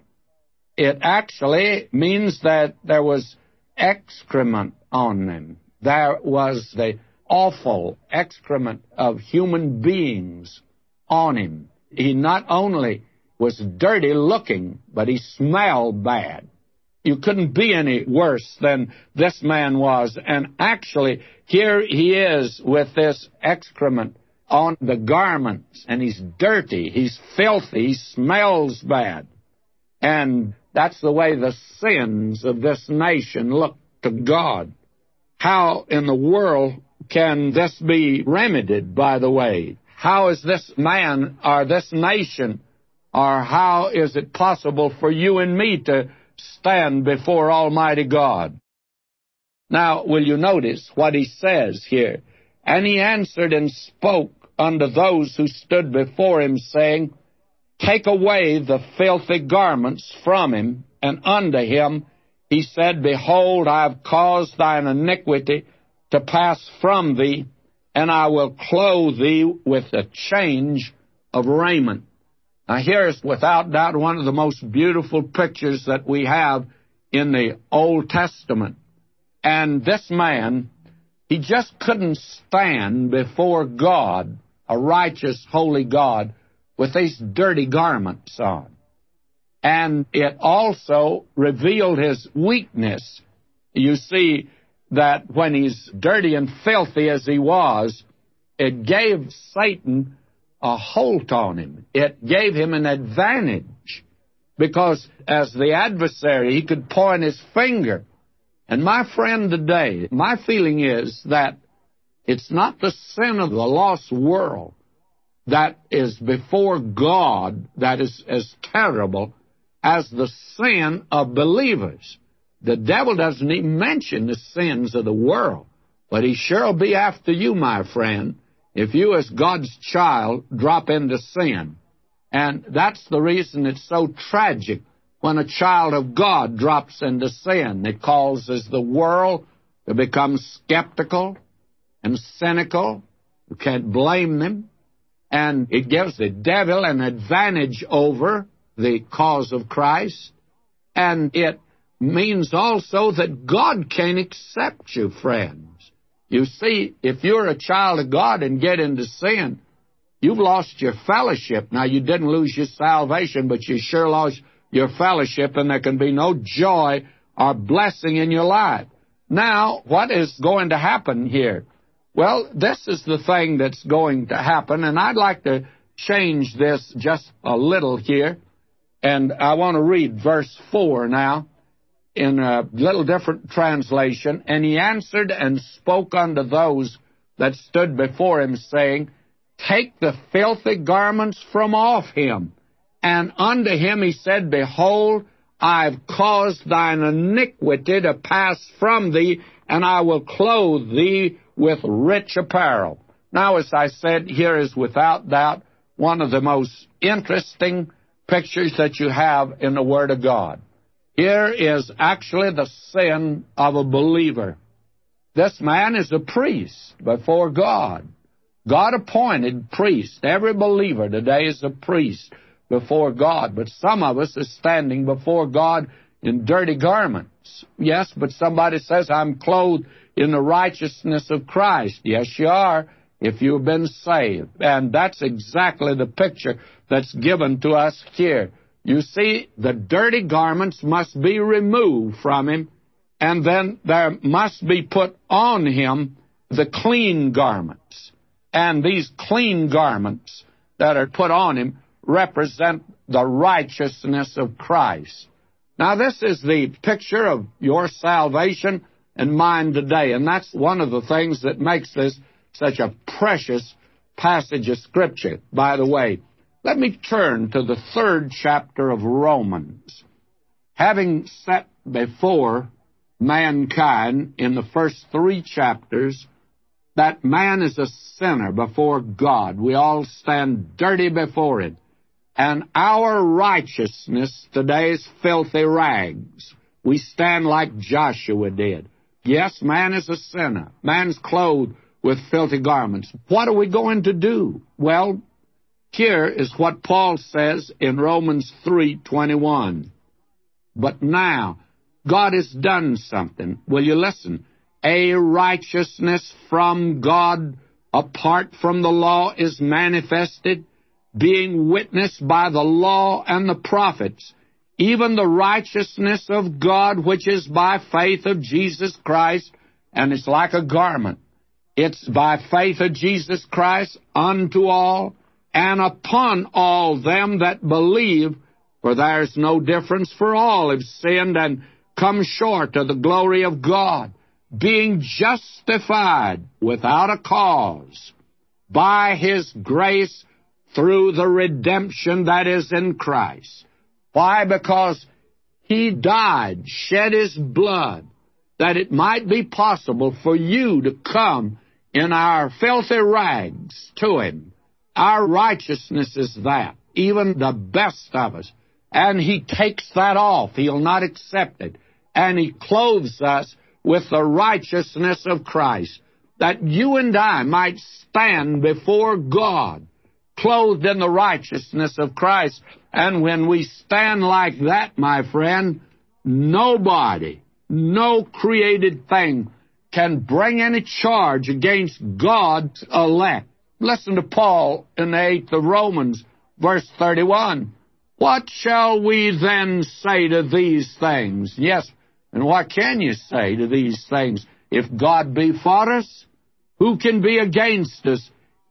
It actually means that there was excrement on them. There was the awful excrement of human beings on him. He not only was dirty looking, but he smelled bad. You couldn't be any worse than this man was. And actually, here he is with this excrement on the garments, and he's dirty, he's filthy, he smells bad. And that's the way the sins of this nation look to God. How in the world can this be remedied, by the way? How is this man or this nation, or how is it possible for you and me to stand before Almighty God? Now, will you notice what he says here? And he answered and spoke unto those who stood before him, saying, Take away the filthy garments from him. And unto him he said, Behold, I have caused thine iniquity to pass from thee, and I will clothe thee with a change of raiment. Now, here is without doubt one of the most beautiful pictures that we have in the Old Testament. And this man, he just couldn't stand before God, a righteous, holy God, with these dirty garments on. And it also revealed his weakness. You see that when he's dirty and filthy as he was, it gave Satan a hold on him. It gave him an advantage, because as the adversary, he could point his finger. And my friend, today, my feeling is that it's not the sin of the lost world that is before God that is as terrible as the sin of believers. The devil doesn't even mention the sins of the world, but he sure will be after you, my friend, if you as God's child drop into sin. And that's the reason it's so tragic when a child of God drops into sin. It causes the world to become skeptical and cynical. You can't blame them. And it gives the devil an advantage over the cause of Christ. And it means also that God can't accept you, friends. You see, if you're a child of God and get into sin, you've lost your fellowship. Now, you didn't lose your salvation, but you sure lost your fellowship, and there can be no joy or blessing in your life. Now, what is going to happen here? Well, this is the thing that's going to happen, and I'd like to change this just a little here, and I want to read verse 4 now in a little different translation. And he answered and spoke unto those that stood before him, saying, Take the filthy garments from off him. And unto him he said, Behold, I have caused thine iniquity to pass from thee, and I will clothe thee with rich apparel. Now, as I said, here is without doubt one of the most interesting pictures that you have in the Word of God. Here is actually the sin of a believer. This man is a priest before God. God appointed priest. Every believer today is a priest before God. But some of us are standing before God in dirty garments. Yes, but somebody says, I'm clothed in the righteousness of Christ. Yes, you are, if you've been saved. And that's exactly the picture that's given to us here. You see, the dirty garments must be removed from him, and then there must be put on him the clean garments. And these clean garments that are put on him represent the righteousness of Christ. Now, this is the picture of your salvation and mine today, and that's one of the things that makes this such a precious passage of Scripture. By the way, let me turn to the 3rd chapter of Romans. Having set before mankind in the first 3 chapters that man is a sinner before God. We all stand dirty before Him. And our righteousness today is filthy rags. We stand like Joshua did. Yes, man is a sinner. Man's clothed with filthy garments. What are we going to do? Well, here is what Paul says in Romans 3:21. But now, God has done something. Will you listen? A righteousness from God apart from the law is manifested, being witnessed by the law and the prophets, even the righteousness of God which is by faith of Jesus Christ, and it's like a garment. It's by faith of Jesus Christ unto all, and upon all them that believe, for there is no difference, for all have sinned and come short of the glory of God, being justified without a cause by His grace through the redemption that is in Christ. Why? Because He died, shed His blood, that it might be possible for you to come in our filthy rags to Him. Our righteousness is that, even the best of us. And He takes that off. He'll not accept it. And He clothes us with the righteousness of Christ, that you and I might stand before God, clothed in the righteousness of Christ. And when we stand like that, my friend, nobody, no created thing can bring any charge against God's elect. Listen to Paul in the 8th of Romans, verse 31. What shall we then say to these things? Yes, and what can you say to these things? If God be for us, who can be against us?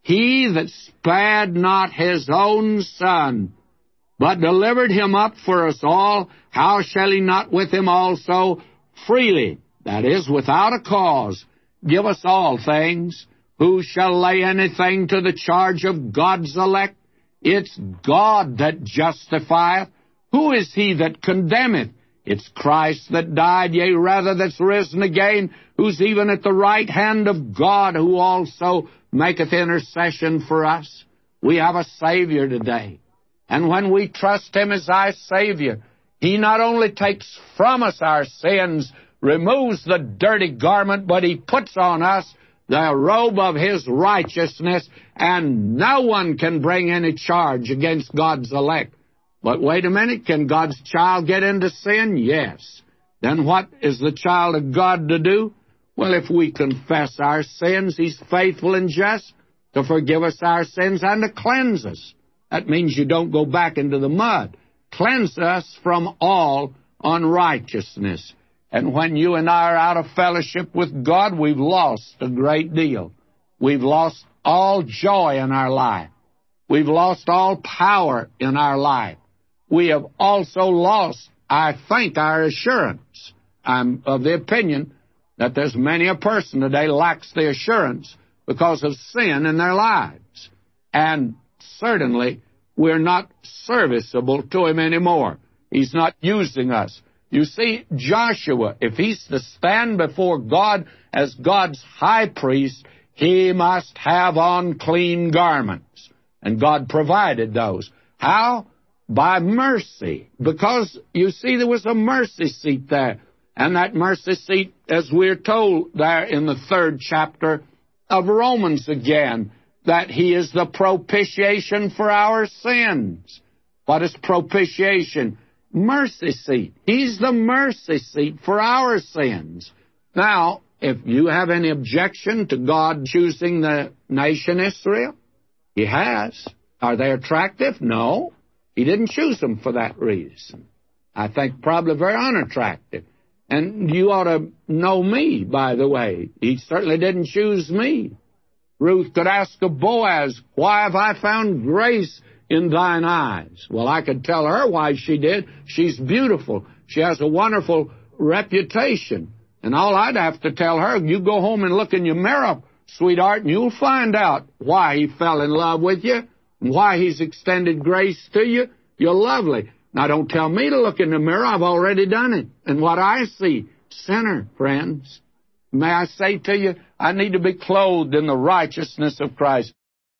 He that spared not His own Son, but delivered Him up for us all, how shall He not with Him also freely, that is, without a cause, give us all things? Who shall lay anything to the charge of God's elect? It's God that justifieth. Who is he that condemneth? It's Christ that died, yea, rather that's risen again, who's even at the right hand of God, who also maketh intercession for us. We have a Savior today. And when we trust Him as our Savior, He not only takes from us our sins, removes the dirty garment, but He puts on us the robe of His righteousness, and no one can bring any charge against God's elect. But wait a minute, can God's child get into sin? Yes. Then what is the child of God to do? Well, if we confess our sins, He's faithful and just to forgive us our sins and to cleanse us. That means you don't go back into the mud. Cleanse us from all unrighteousness. And when you and I are out of fellowship with God, we've lost a great deal. We've lost all joy in our life. We've lost all power in our life. We have also lost, I think, our assurance. I'm of the opinion that there's many a person today lacks the assurance because of sin in their lives. And certainly, we're not serviceable to Him anymore. He's not using us. You see, Joshua, if he's to stand before God as God's high priest, he must have on clean garments. And God provided those. How? By mercy. Because, you see, there was a mercy seat there. And that mercy seat, as we're told there in the 3rd chapter of Romans again, that He is the propitiation for our sins. What is propitiation? Mercy seat. He's the mercy seat for our sins. Now, if you have any objection to God choosing the nation Israel, He has. Are they attractive? No. He didn't choose them for that reason. I think probably very unattractive. And you ought to know me, by the way. He certainly didn't choose me. Ruth could ask of Boaz, why have I found grace in thine eyes? Well, I could tell her why she did. She's beautiful. She has a wonderful reputation. And all I'd have to tell her, you go home and look in your mirror, sweetheart, and you'll find out why he fell in love with you and why he's extended grace to you. You're lovely. Now, don't tell me to look in the mirror. I've already done it. And what I see, sinner, friends. May I say to you, I need to be clothed in the righteousness of Christ.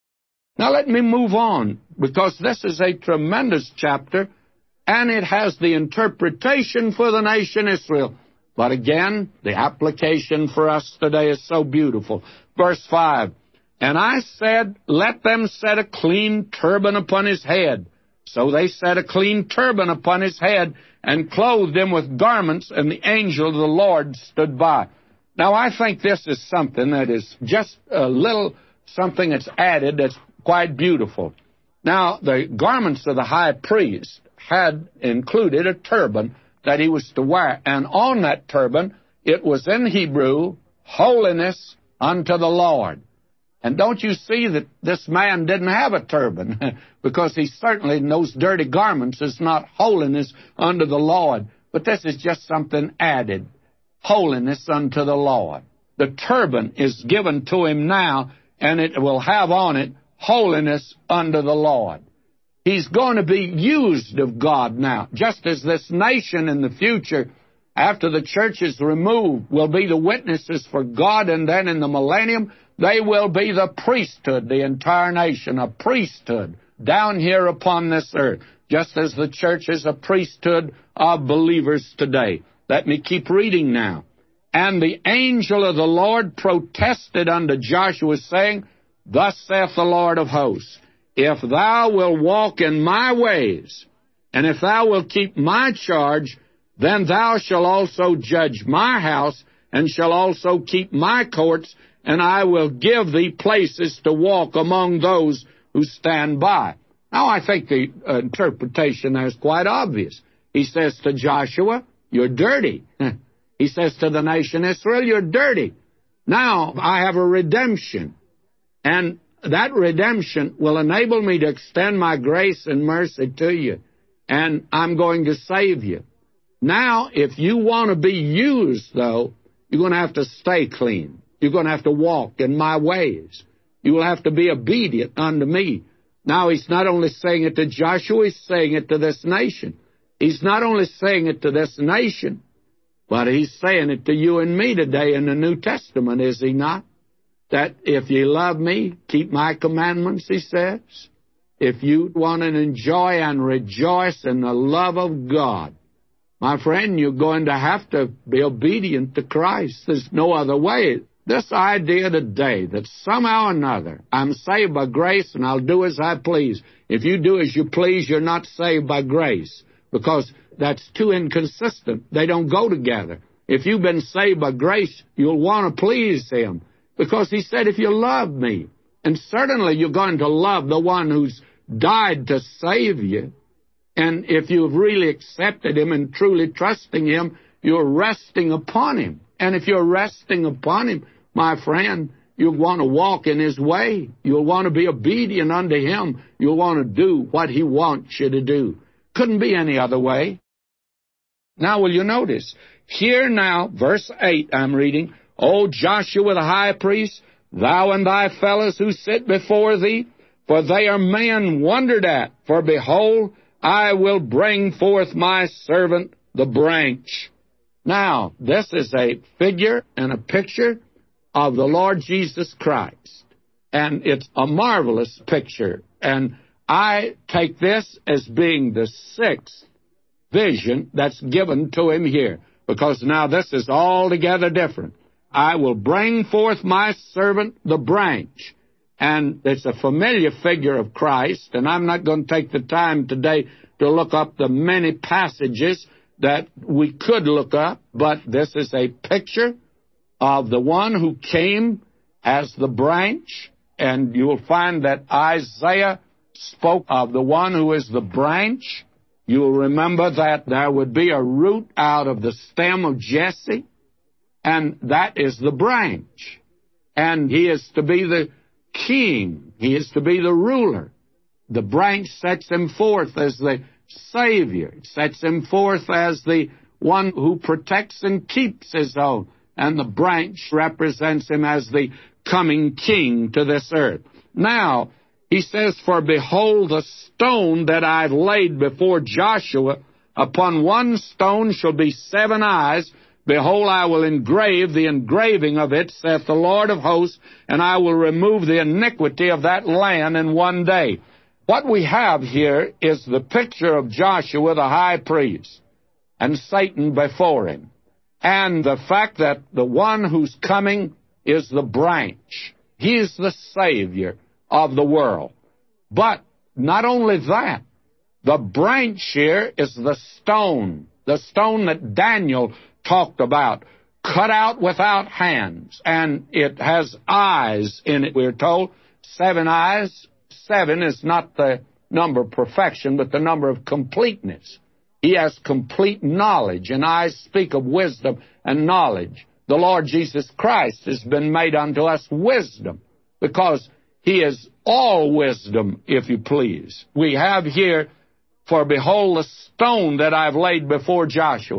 Now let me move on, because this is a tremendous chapter, and it has the interpretation for the nation Israel. But again, the application for us today is so beautiful. Verse 5, and I said, let them set a clean turban upon his head. So they set a clean turban upon his head and clothed him with garments, and the angel of the Lord stood by. Now I think this is something that is just a little something that's added that's quite beautiful. Now, the garments of the high priest had included a turban that he was to wear. And on that turban, it was in Hebrew, holiness unto the Lord. And don't you see that this man didn't have a turban? Because he certainly, in those dirty garments, is not holiness unto the Lord. But this is just something added. holiness unto the Lord. The turban is given to him now, and it will have on it holiness unto the Lord. He's going to be used of God now, just as this nation in the future, after the church is removed, will be the witnesses for God, and then in the millennium, they will be the priesthood, the entire nation, a priesthood down here upon this earth, just as the church is a priesthood of believers today. Let me keep reading now. And the angel of the Lord protested unto Joshua, saying, Thus saith the Lord of hosts, If thou wilt walk in my ways, and if thou wilt keep my charge, then thou shalt also judge my house, and shalt also keep my courts, and I will give thee places to walk among those who stand by. Now, I think the interpretation there is quite obvious. He says to Joshua, You're dirty. He says to the nation Israel, You're dirty. Now, I have a redemption. And that redemption will enable me to extend my grace and mercy to you. And I'm going to save you. Now, if you want to be used, though, you're going to have to stay clean. You're going to have to walk in my ways. You will have to be obedient unto me. Now, he's not only saying it to Joshua, he's saying it to this nation. He's not only saying it to this nation, but he's saying it to you and me today in the New Testament, is he not? That if you love me, keep my commandments, he says. If you want to enjoy and rejoice in the love of God, my friend, you're going to have to be obedient to Christ. There's no other way. This idea today that somehow or another I'm saved by grace and I'll do as I please. If you do as you please, you're not saved by grace, because that's too inconsistent. They don't go together. If you've been saved by grace, you'll want to please him, because he said, if you love me, and certainly you're going to love the one who's died to save you, and if you've really accepted him and truly trusting him, you're resting upon him. And if you're resting upon him, my friend, you'll want to walk in his way. You'll want to be obedient unto him. You'll want to do what he wants you to do. Couldn't be any other way. Now, will you notice? Here now, verse 8, I'm reading, O Joshua the high priest, thou and thy fellows who sit before thee, for they are men wondered at. For behold, I will bring forth my servant the branch. Now, this is a figure and a picture of the Lord Jesus Christ. And it's a marvelous picture. And I take this as being the sixth vision that's given to him here, because now this is altogether different. I will bring forth my servant the branch. And it's a familiar figure of Christ, and I'm not going to take the time today to look up the many passages that we could look up, but this is a picture of the one who came as the branch, and you'll find that Isaiah spoke of the one who is the branch. You'll remember that there would be a root out of the stem of Jesse, and that is the branch. And he is to be the king. He is to be the ruler. The branch sets him forth as the Savior. It sets him forth as the one who protects and keeps his own. And the branch represents him as the coming king to this earth. Now, he says, For behold, the stone that I've laid before Joshua, upon one stone shall be 7 eyes. Behold, I will engrave the engraving of it, saith the Lord of hosts, and I will remove the iniquity of that land in one day. What we have here is the picture of Joshua the high priest and Satan before him, and the fact that the one who's coming is the branch. He is the Savior of the world. But not only that, the branch here is the stone that Daniel talked about, cut out without hands, and it has eyes in it, we're told. 7 eyes. 7 is not the number of perfection, but the number of completeness. He has complete knowledge, and I speak of wisdom and knowledge. The Lord Jesus Christ has been made unto us wisdom, because he is all wisdom, if you please. We have here, For behold, the stone that I've laid before Joshua.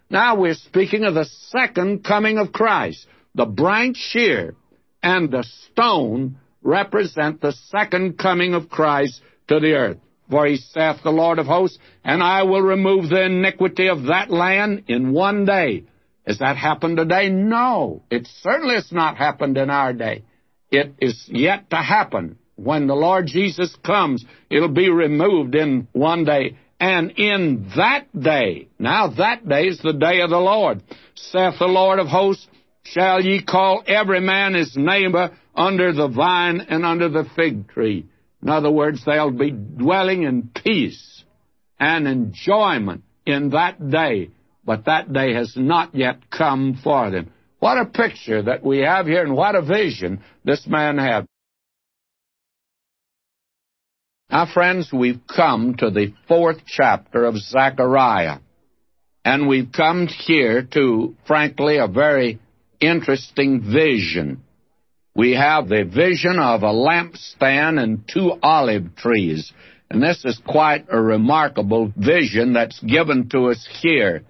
Now we're speaking of the second coming of Christ. The branch here and the stone represent the second coming of Christ to the earth. For he saith, the Lord of hosts, and I will remove the iniquity of that land in one day. Has that happened today? No. It certainly has not happened in our day. It is yet to happen. When the Lord Jesus comes, it'll be removed in one day. And in that day, now that day is the day of the Lord, saith the Lord of hosts, shall ye call every man his neighbor under the vine and under the fig tree. In other words, they'll be dwelling in peace and enjoyment in that day. But that day has not yet come for them. What a picture that we have here, and what a vision this man had. Now, friends, we've come to the 4th chapter of Zechariah. And we've come here to, frankly, a very interesting vision. We have the vision of a lampstand and 2 olive trees. And this is quite a remarkable vision that's given to us here.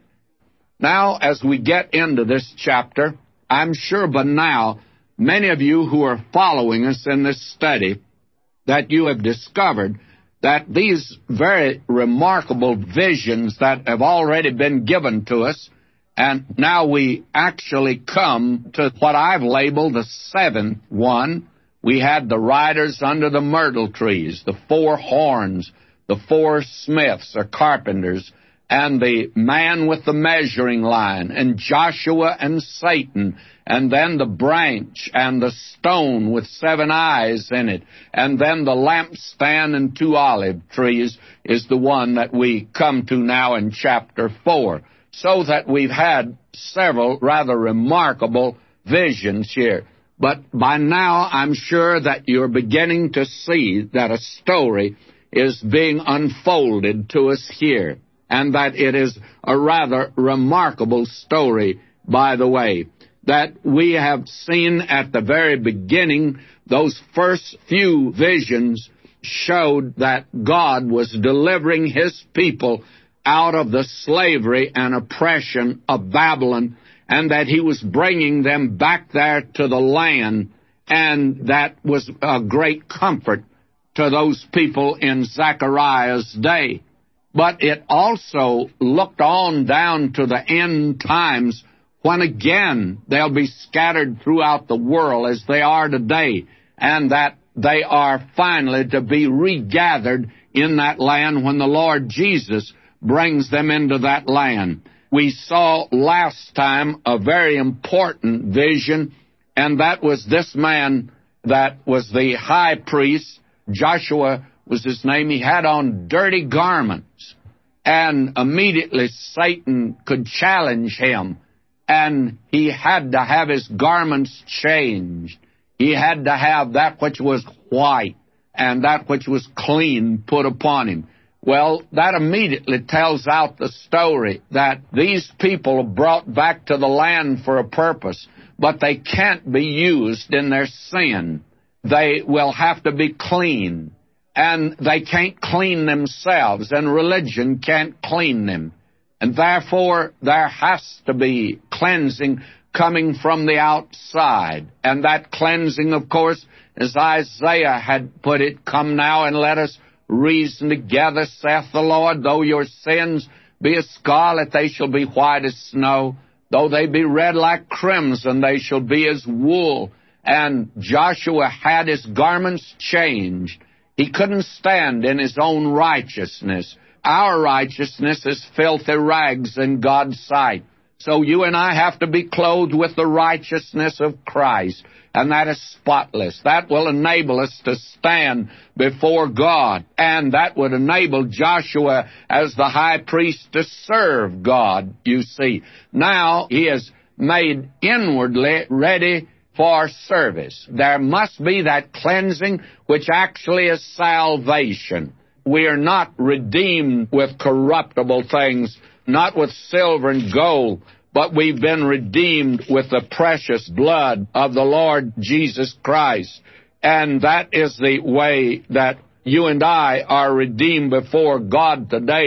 Now, as we get into this chapter, I'm sure by now, many of you who are following us in this study, that you have discovered that these very remarkable visions that have already been given to us, and now we actually come to what I've labeled the 7th one. We had the riders under the myrtle trees, the 4 horns, the 4 smiths or carpenters, and the man with the measuring line, and Joshua and Satan, and then the branch and the stone with 7 eyes in it, and then the lampstand and 2 olive trees is the one that we come to now in chapter 4. So that we've had several rather remarkable visions here. But by now, I'm sure that you're beginning to see that a story is being unfolded to us here, and that it is a rather remarkable story, by the way, that we have seen at the very beginning. Those first few visions showed that God was delivering His people out of the slavery and oppression of Babylon, and that He was bringing them back there to the land, and that was a great comfort to those people in Zechariah's day. But it also looked on down to the end times, when again they'll be scattered throughout the world as they are today, and that they are finally to be regathered in that land when the Lord Jesus brings them into that land. We saw last time a very important vision, and that was this man that was the high priest. Joshua was his name. He had on dirty garments, and immediately Satan could challenge him, and he had to have his garments changed. He had to have that which was white and that which was clean put upon him. Well, that immediately tells out the story that these people are brought back to the land for a purpose, but they can't be used in their sin. They will have to be clean, and they can't clean themselves, and religion can't clean them. And therefore, there has to be cleansing coming from the outside. And that cleansing, of course, as Isaiah had put it, come now and let us reason together, saith the Lord. Though your sins be as scarlet, they shall be white as snow. Though they be red like crimson, they shall be as wool. And Joshua had his garments changed. He couldn't stand in his own righteousness. Our righteousness is filthy rags in God's sight. So you and I have to be clothed with the righteousness of Christ, and that is spotless. That will enable us to stand before God, and that would enable Joshua as the high priest to serve God, you see. Now he is made inwardly ready for service. There must be that cleansing which actually is salvation. We are not redeemed with corruptible things, not with silver and gold, but we've been redeemed with the precious blood of the Lord Jesus Christ. And that is the way that you and I are redeemed before God today.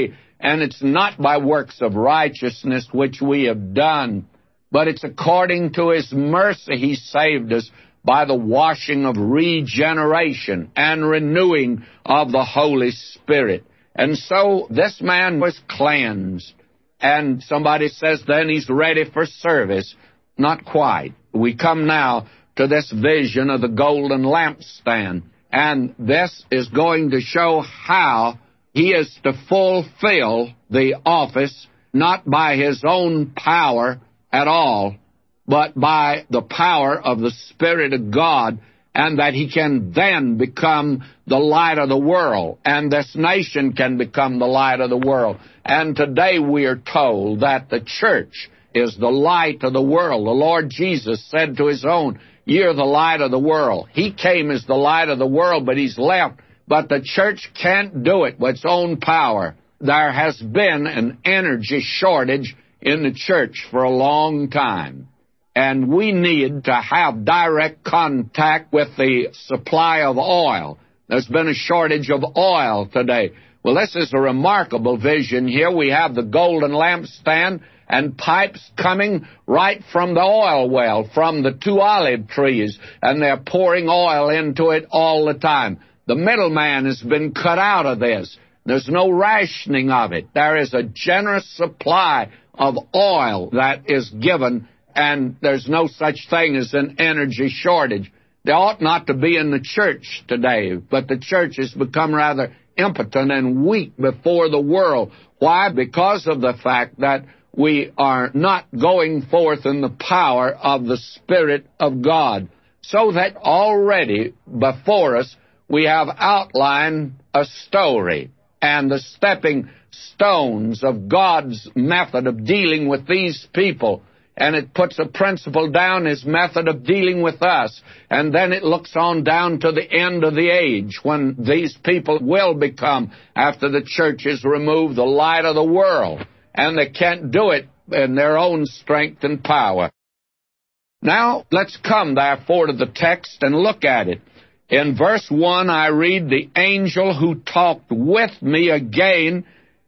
And it's not by works of righteousness which we have done, but it's according to His mercy He saved us by the washing of regeneration and renewing of the Holy Spirit. And so this man was cleansed. And somebody says then he's ready for service. Not quite. We come now to this vision of the golden lampstand. And this is going to show how he is to fulfill the office, not by his own power at all, but by the power of the Spirit of God, and that he can then become the light of the world, and this nation can become the light of the world. And today we are told that the church is the light of the world. The Lord Jesus said to His own, "You're the light of the world." He came as the light of the world, but He's left. But the church can't do it with its own power. There has been an energy shortage in the church for a long time. And we need to have direct contact with the supply of oil. There's been a shortage of oil today. Well, this is a remarkable vision here. We have the golden lampstand and pipes coming right from the oil well, from the 2 olive trees, and they're pouring oil into it all the time. The middleman has been cut out of this. There's no rationing of it. There is a generous supply of oil that is given, and there's no such thing as an energy shortage. There ought not to be in the church today, but the church has become rather impotent and weak before the world. Why? Because of the fact that we are not going forth in the power of the Spirit of God. So that already before us we have outlined a story and the stepping stones of God's method of dealing with these people. And it puts a principle down, His method of dealing with us. And then it looks on down to the end of the age, when these people will become, after the church is removed, the light of the world. And they can't do it in their own strength and power. Now, let's come, therefore, to the text and look at it. In verse 1, I read, "The angel who talked with me again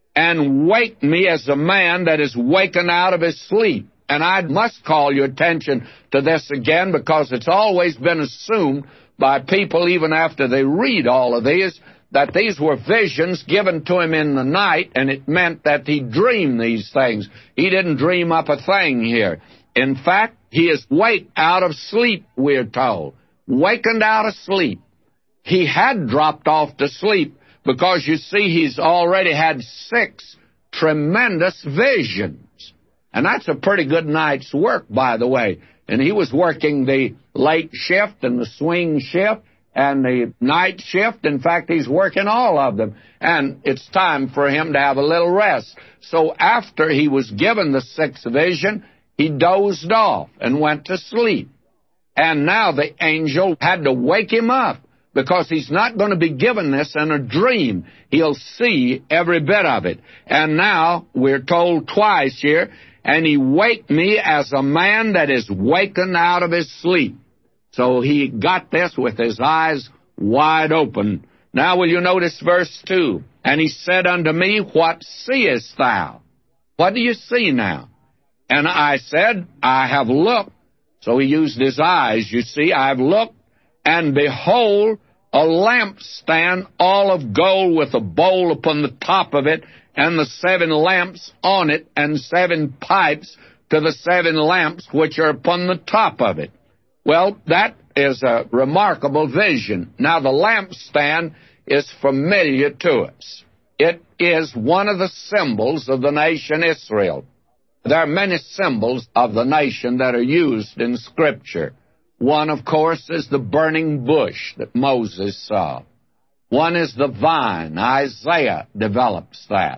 and waked me as a man that is wakened out of his sleep." And I must call your attention to this again, because it's always been assumed by people, even after they read all of these, that these were visions given to him in the night, and it meant that he dreamed these things. He didn't dream up a thing here. In fact, he is waked out of sleep, we're told. Wakened out of sleep. He had dropped off to sleep, because you see he's already had 6 tremendous visions. And that's a pretty good night's work, by the way. And he was working the late shift and the swing shift and the night shift. In fact, he's working all of them. And it's time for him to have a little rest. So after he was given the 6th vision, he dozed off and went to sleep. And now the angel had to wake him up, because he's not going to be given this in a dream. He'll see every bit of it. And now we're told twice here, "And he waked me as a man that is wakened out of his sleep." So he got this with his eyes wide open. Now will you notice verse 2? "And he said unto me, What seest thou?" What do you see now? And I said, "I have looked." So he used his eyes, you see. "I have looked, and behold, a lampstand all of gold, with a bowl upon the top of it, and the 7 lamps on it, and 7 pipes to the 7 lamps which are upon the top of it." Well, that is a remarkable vision. Now, the lampstand is familiar to us. It is one of the symbols of the nation Israel. There are many symbols of the nation that are used in Scripture. One, of course, is the burning bush that Moses saw. One is the vine. Isaiah develops that.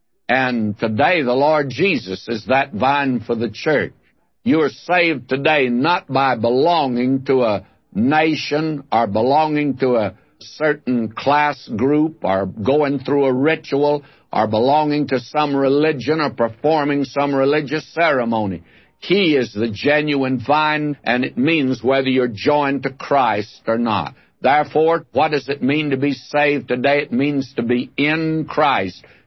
And today the Lord Jesus is that vine for the church. You are saved today not by belonging to a nation or belonging to a certain class group or going through a ritual or belonging to some religion or performing some religious ceremony. He is the genuine vine, and it means whether you're joined to Christ or not. Therefore, what does it mean to be saved today? It means to be in Christ.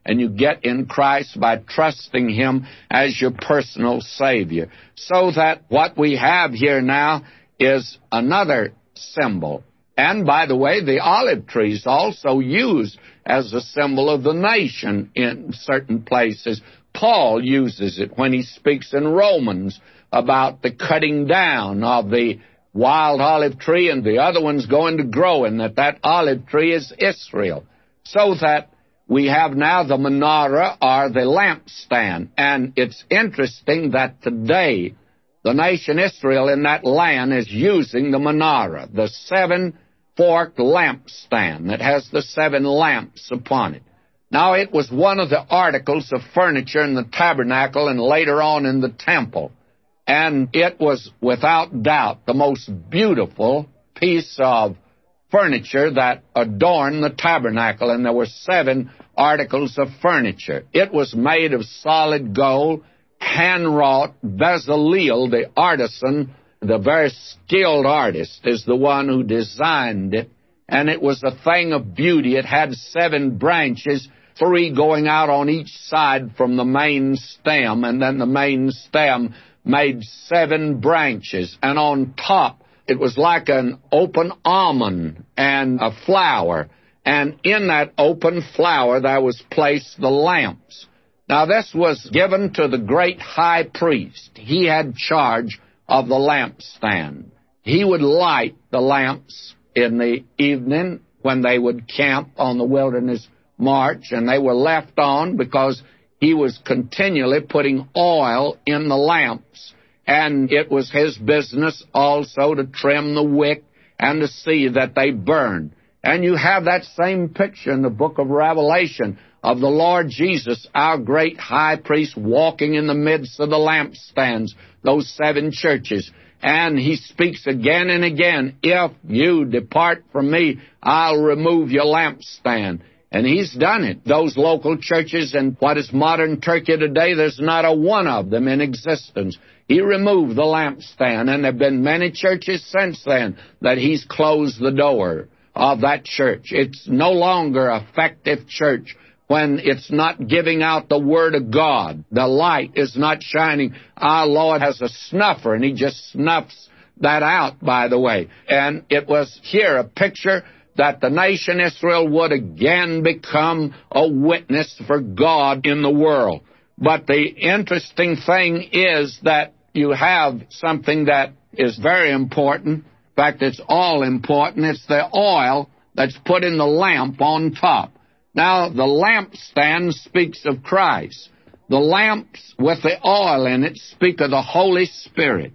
and you get in Christ by trusting Him as your personal Savior. So that what we have here now is another symbol. And, by the way, the olive tree is also used as a symbol of the nation in certain places. Paul uses it when he speaks in Romans about the cutting down of the wild olive tree and the other one's going to grow, and that olive tree is Israel. So that we have now the menorah, or the lampstand. And it's interesting that today the nation Israel in that land is using the menorah, the seven-forked lampstand that has the 7 lamps upon it. Now, it was one of the articles of furniture in the tabernacle and later on in the temple. And it was, without doubt, the most beautiful piece of furniture that adorned the tabernacle. And there were 7 articles of furniture. It was made of solid gold, hand-wrought. Bezaleel, the artisan, the very skilled artist, is the one who designed it. And it was a thing of beauty. It had 7 branches, 3 going out on each side from the main stem, and then the main stem made 7 branches. And on top, it was like an open almond and a flower. And in that open flower, there was placed the lamps. Now, this was given to the great high priest. He had charge of the lampstand. He would light the lamps in the evening when they would camp on the wilderness march, and they were left on because he was continually putting oil in the lamps. And it was his business also to trim the wick and to see that they burned. And you have that same picture in the book of Revelation of the Lord Jesus, our great high priest, walking in the midst of the lampstands, those 7 churches. And he speaks again and again, if you depart from me, I'll remove your lampstand. And he's done it. Those local churches in what is modern Turkey today, there's not a one of them in existence. He removed the lampstand, and there have been many churches since then that he's closed the door of that church. It's no longer an effective church when it's not giving out the Word of God. The light is not shining. Our Lord has a snuffer, and He just snuffs that out, by the way. And it was here a picture that the nation Israel would again become a witness for God in the world. But the interesting thing is that you have something that is very important. In fact, it's all important. It's the oil that's put in the lamp on top. Now, the lampstand speaks of Christ. The lamps with the oil in it speak of the Holy Spirit.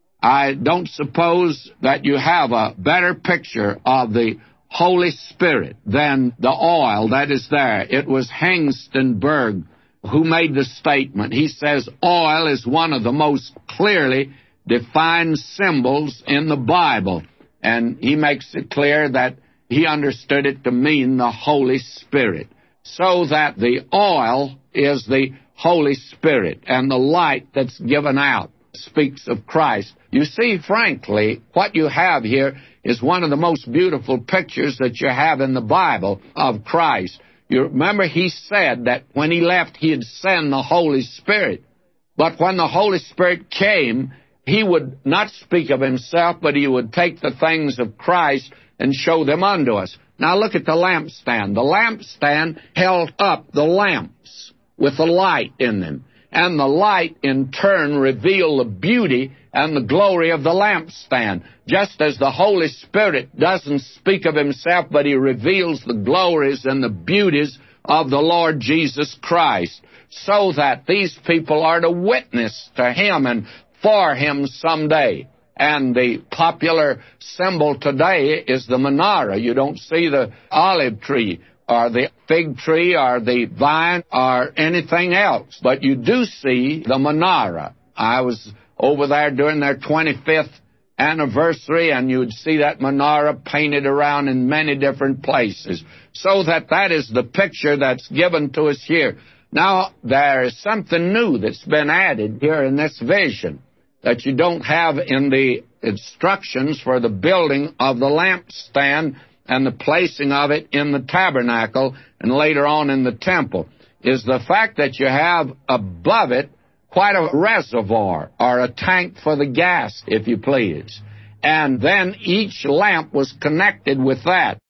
I don't suppose that you have a better picture of the Holy Spirit than the oil that is there. It was Hengstenberg who made the statement. He says oil is one of the most clearly defined symbols in the Bible. And he makes it clear that he understood it to mean the Holy Spirit. So that the oil is the Holy Spirit, and the light that's given out speaks of Christ. You see, frankly, what you have here is one of the most beautiful pictures that you have in the Bible of Christ. You remember he said that when he left, he'd send the Holy Spirit. But when the Holy Spirit came, he would not speak of himself, but he would take the things of Christ and show them unto us. Now look at the lampstand. The lampstand held up the lamps with the light in them. And the light, in turn, revealed the beauty and the glory of the lampstand. Just as the Holy Spirit doesn't speak of himself, but he reveals the glories and the beauties of the Lord Jesus Christ, so that these people are to witness to him and for him someday. And the popular symbol today is the menorah. You don't see the olive tree or the fig tree or the vine or anything else, but you do see the menorah. I was over there during their 25th anniversary, and you would see that menorah painted around in many different places. So that is the picture that's given to us here. Now, there is something new that's been added here in this vision that you don't have in the instructions for the building of the lampstand and the placing of it in the tabernacle and later on in the temple. is the fact that you have above it quite a reservoir, or a tank for the gas, if you please. And then each lamp was connected with that.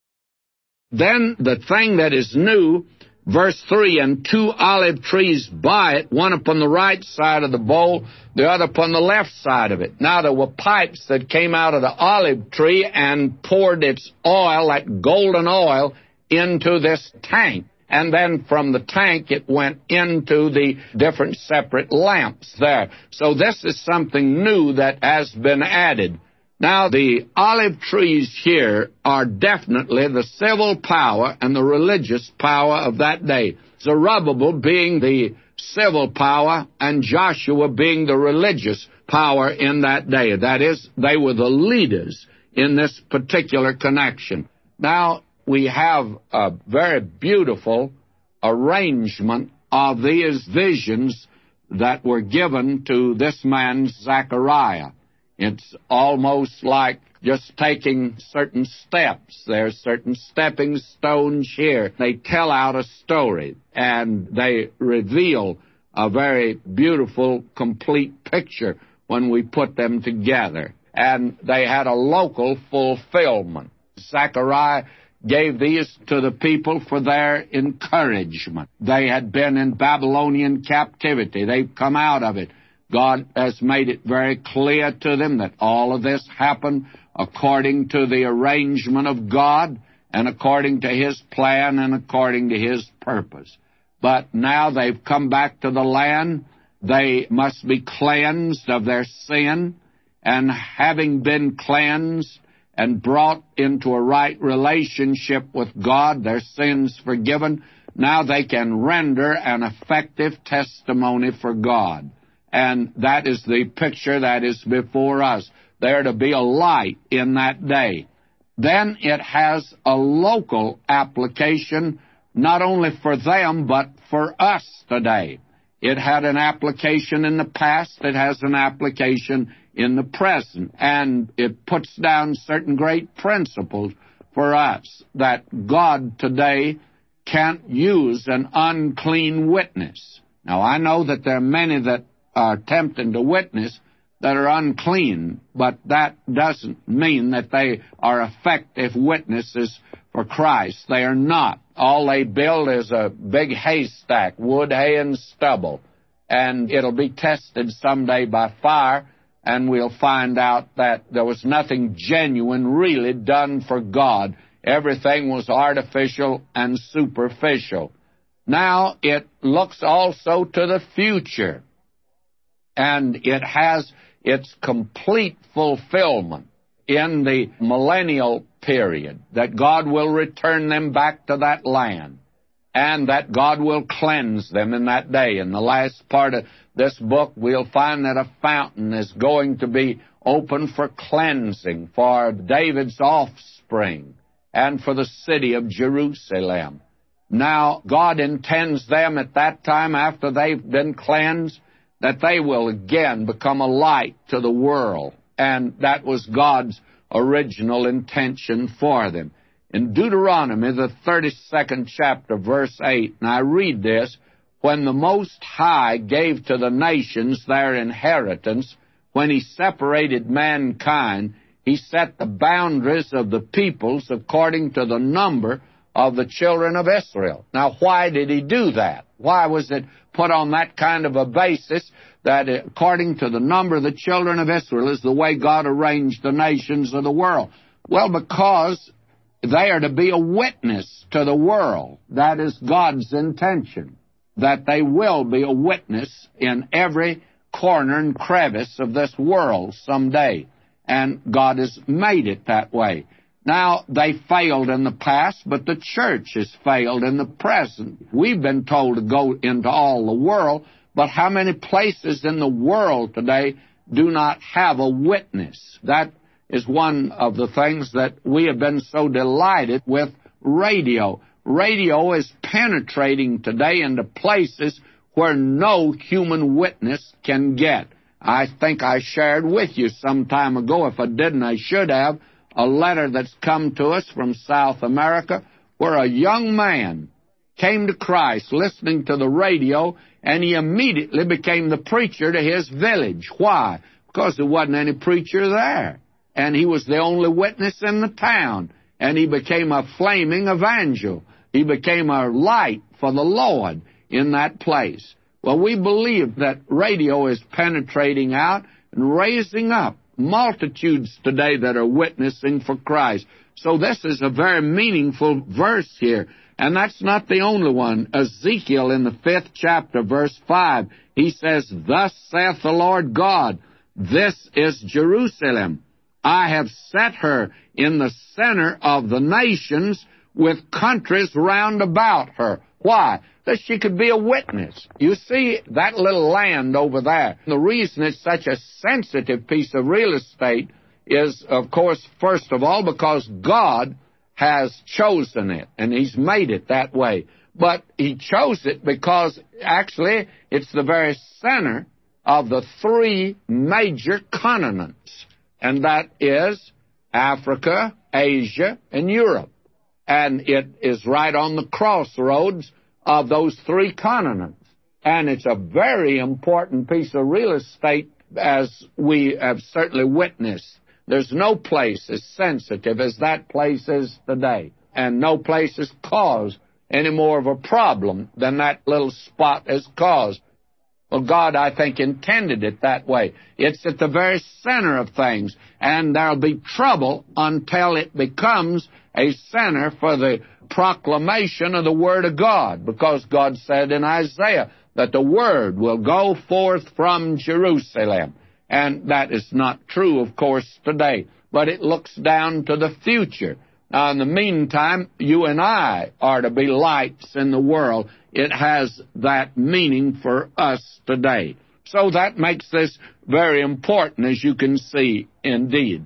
Then the thing that is new, verse 3, and 2 olive trees by it, one upon the right side of the bowl, the other upon the left side of it. Now there were pipes that came out of the olive tree and poured its oil, that golden oil, into this tank. And then from the tank it went into the different separate lamps there. So this is something new that has been added. Now, the olive trees here are definitely the civil power and the religious power of that day. Zerubbabel being the civil power and Joshua being the religious power in that day. That is, they were the leaders in this particular connection. Now, we have a very beautiful arrangement of these visions that were given to this man, Zechariah. It's almost like just taking certain steps. There's certain stepping stones here. They tell out a story, and they reveal a very beautiful, complete picture when we put them together. And they had a local fulfillment. Zechariah gave these to the people for their encouragement. They had been in Babylonian captivity. They've come out of it. God has made it very clear to them that all of this happened according to the arrangement of God and according to His plan and according to His purpose. But now they've come back to the land. They must be cleansed of their sin, and having been cleansed and brought into a right relationship with God, their sins forgiven, now they can render an effective testimony for God. And that is the picture that is before us. They're to be a light in that day. Then it has a local application, not only for them, but for us today. It had an application in the past. It has an application in the present. And it puts down certain great principles for us that God today can't use an unclean witness. Now, I know that there are many that are attempting to witness that are unclean, but that doesn't mean that they are effective witnesses for Christ. They are not. All they build is a big haystack, wood, hay, and stubble, and it'll be tested someday by fire, and we'll find out that there was nothing genuine really done for God. Everything was artificial and superficial. Now it looks also to the future, and it has its complete fulfillment in the millennial period, that God will return them back to that land, and that God will cleanse them in that day. In the last part of this book, we'll find that a fountain is going to be open for cleansing for David's offspring and for the city of Jerusalem. Now, God intends them at that time, after they've been cleansed, that they will again become a light to the world. And that was God's original intention for them. In Deuteronomy, the 32nd chapter, verse 8, and I read this, when the Most High gave to the nations their inheritance, when He separated mankind, He set the boundaries of the peoples according to the number of the children of Israel. Now, why did He do that? Why was it put on that kind of a basis that according to the number of the children of Israel is the way God arranged the nations of the world? Well, because they are to be a witness to the world. That is God's intention, that they will be a witness in every corner and crevice of this world someday. And God has made it that way. Now, they failed in the past, but the church has failed in the present. We've been told to go into all the world, but how many places in the world today do not have a witness? That is one of the things that we have been so delighted with radio. Radio is penetrating today into places where no human witness can get. I think I shared with you some time ago, if I didn't, I should have, a letter that's come to us from South America where a young man came to Christ listening to the radio, and he immediately became the preacher to his village. Why? Because there wasn't any preacher there, and he was the only witness in the town, and he became a flaming evangel. He became a light for the Lord in that place. Well, we believe that radio is penetrating out and raising up multitudes today that are witnessing for Christ. So this is a very meaningful verse here. And that's not the only one. Ezekiel in the 5th chapter, verse 5, he says, "Thus saith the Lord God, this is Jerusalem. I have set her in the center of the nations with countries round about her." Why? That she could be a witness. You see, that little land over there, the reason it's such a sensitive piece of real estate is, of course, first of all, because God has chosen it, and He's made it that way. But He chose it because, actually, it's the very center of the 3 major continents, and that is Africa, Asia, and Europe. And it is right on the crossroads of those 3 continents. And it's a very important piece of real estate, as we have certainly witnessed. There's no place as sensitive as that place is today. And no place has caused any more of a problem than that little spot has caused. Well, God, I think, intended it that way. It's at the very center of things, and there'll be trouble until it becomes a center for the proclamation of the Word of God, because God said in Isaiah that the Word will go forth from Jerusalem. And that is not true, of course, today, but it looks down to the future. Now, in the meantime, you and I are to be lights in the world. It has that meaning for us today. So that makes this very important, as you can see, indeed.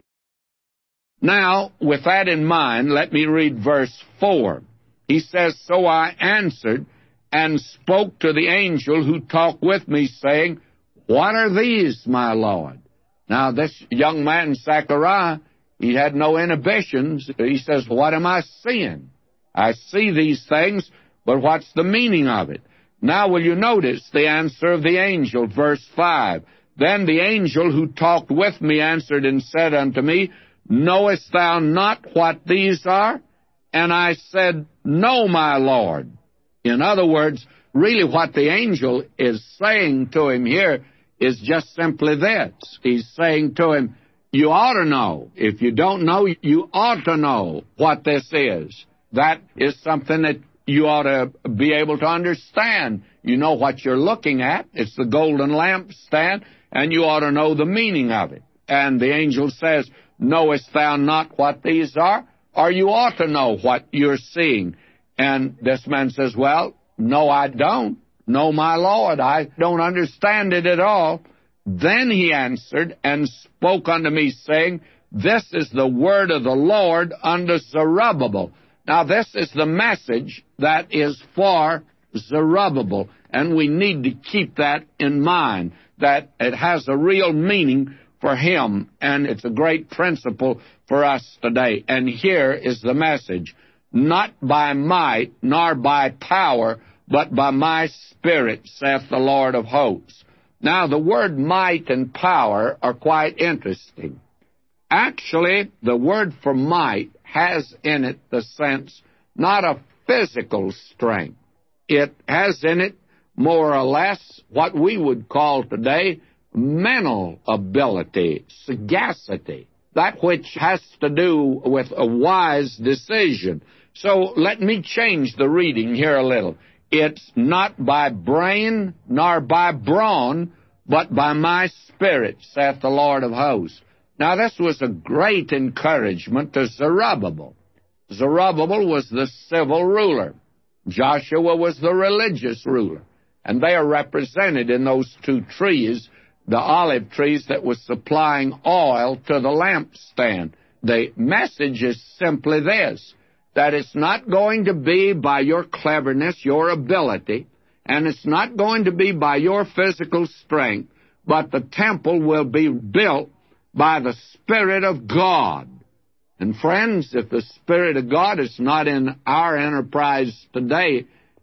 Now, with that in mind, let me read verse 4. He says, "So I answered and spoke to the angel who talked with me, saying, What are these, my Lord?" Now, this young man, Zechariah, he had no inhibitions. He says, "What am I seeing? I see these things, but what's the meaning of it?" Now, will you notice the answer of the angel, verse 5. "Then the angel who talked with me answered and said unto me, Knowest thou not what these are? And I said, No, my Lord." In other words, really what the angel is saying to him here is just simply this. He's saying to him, you ought to know. If you don't know, you ought to know what this is. That is something that you ought to be able to understand. You know what you're looking at. It's the golden lampstand, and you ought to know the meaning of it. And the angel says, "Knowest thou not what these are?" Or you ought to know what you're seeing. And this man says, "Well, no, I don't. No, my Lord, I don't understand it at all." Then he answered and spoke unto me, saying, "This is the word of the Lord unto Zerubbabel." Now, this is the message that is for Zerubbabel, and we need to keep that in mind, that it has a real meaning for him, and it's a great principle for us today. And here is the message: "Not by might nor by power, but by my Spirit, saith the Lord of hosts." Now, the word might and power are quite interesting. Actually, the word for might has in it the sense not of physical strength. It has in it more or less what we would call today mental ability, sagacity, that which has to do with a wise decision. So let me change the reading here a little. It's not by brain nor by brawn, but by my Spirit, saith the Lord of hosts. Now, this was a great encouragement to Zerubbabel. Zerubbabel was the civil ruler. Joshua was the religious ruler. And they are represented in those two trees, the olive trees that was supplying oil to the lampstand. The message is simply this, that it's not going to be by your cleverness, your ability, and it's not going to be by your physical strength, but the temple will be built by the Spirit of God. And friends, if the Spirit of God is not in our enterprise today,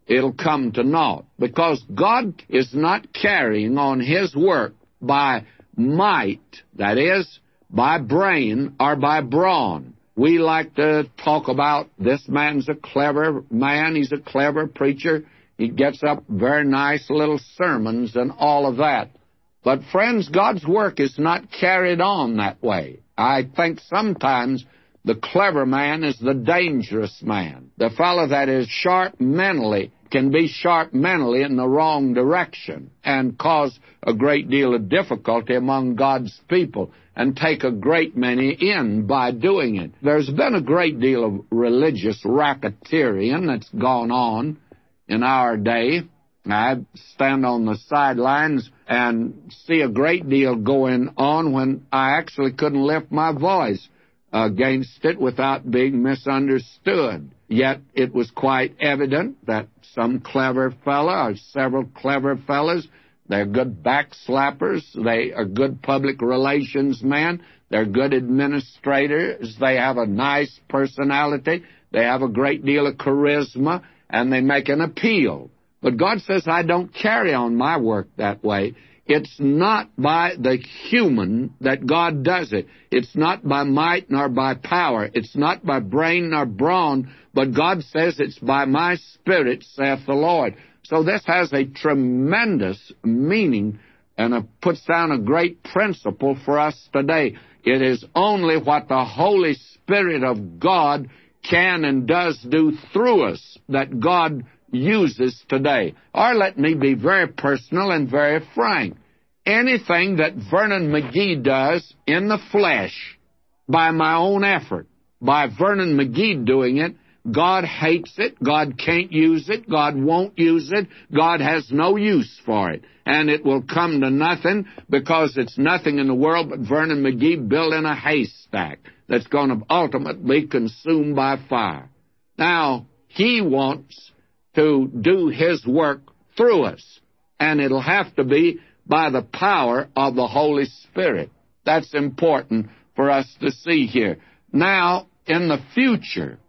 it'll come to naught, because God is not carrying on His work by might, that is, by brain or by brawn. We like to talk about this man's a clever man, he's a clever preacher, he gets up very nice little sermons and all of that. But friends, God's work is not carried on that way. I think sometimes the clever man is the dangerous man. The fellow that is sharp mentally can be sharp mentally in the wrong direction and cause a great deal of difficulty among God's people and take a great many in by doing it. There's been a great deal of religious racketeering that's gone on in our day. I stand on the sidelines and see a great deal going on when I actually couldn't lift my voice against it without being misunderstood. Yet it was quite evident that some clever fellow or several clever fellows, they're good backslappers, they are good public relations men, they're good administrators, they have a nice personality, they have a great deal of charisma, and they make an appeal. But God says, I don't carry on my work that way. It's not by the human that God does it. It's not by might nor by power. It's not by brain nor brawn, but God says it's by my Spirit, saith the Lord. So this has a tremendous meaning and it puts down a great principle for us today. It is only what the Holy Spirit of God can and does do through us that God uses today. Or let me be very personal and very frank. Anything that Vernon McGee does in the flesh by my own effort, by Vernon McGee doing it, God hates it, God can't use it, God won't use it, God has no use for it. And it will come to nothing because it's nothing in the world but Vernon McGee building a haystack that's going to ultimately be consumed by fire. Now, he wants to do his work through us, and it'll have to be by the power of the Holy Spirit. That's important for us to see here. Now, in the future,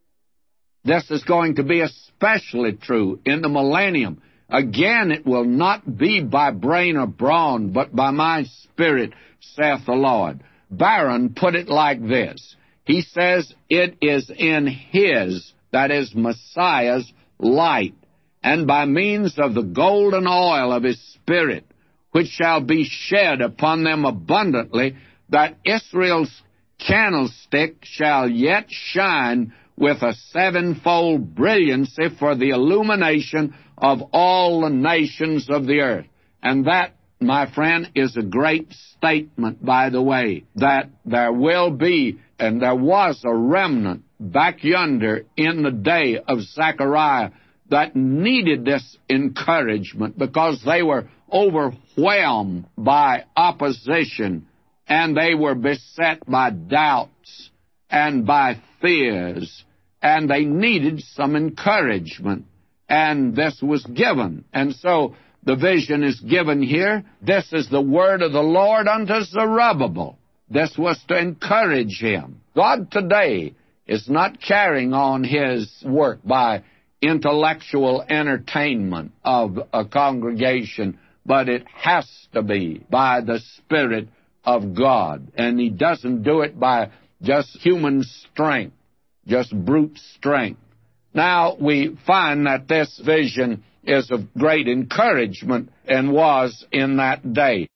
this is going to be especially true in the millennium. Again, it will not be by brain or brawn, but by my Spirit, saith the Lord. Barron put it like this. He says, it is in His, that is Messiah's, light, and by means of the golden oil of His Spirit, which shall be shed upon them abundantly, that Israel's candlestick shall yet shine with a sevenfold brilliancy for the illumination of all the nations of the earth. And that, my friend, is a great statement, by the way, that there will be, and there was a remnant back yonder in the day of Zechariah that needed this encouragement because they were overwhelmed by opposition and they were beset by doubts and by fears, and they needed some encouragement, and this was given. And so the vision is given here. This is the word of the Lord unto Zerubbabel. This was to encourage him. God today is not carrying on His work by intellectual entertainment of a congregation, but it has to be by the Spirit of God. And He doesn't do it by just human strength, just brute strength. Now we find that this vision is of great encouragement and was in that day.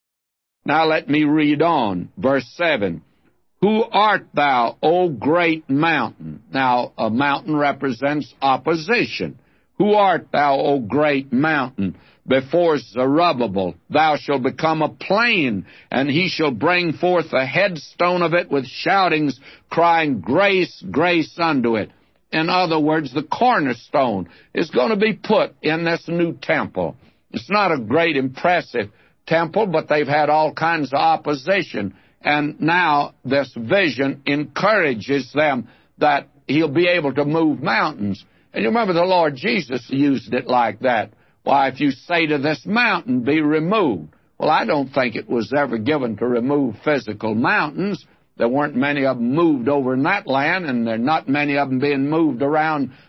Now let me read on, verse 7. Who art thou, O great mountain? Now, a mountain represents opposition. Who art thou, O great mountain? Before Zerubbabel thou shalt become a plain, and he shall bring forth the headstone of it with shoutings, crying, Grace, grace unto it. In other words, the cornerstone is going to be put in this new temple. It's not a great, impressive temple, but they've had all kinds of opposition. And now this vision encourages them that He'll be able to move mountains. And you remember the Lord Jesus used it like that. Why, if you say to this mountain, be removed. Well, I don't think it was ever given to remove physical mountains. There weren't many of them moved over in that land, and there are not many of them being moved around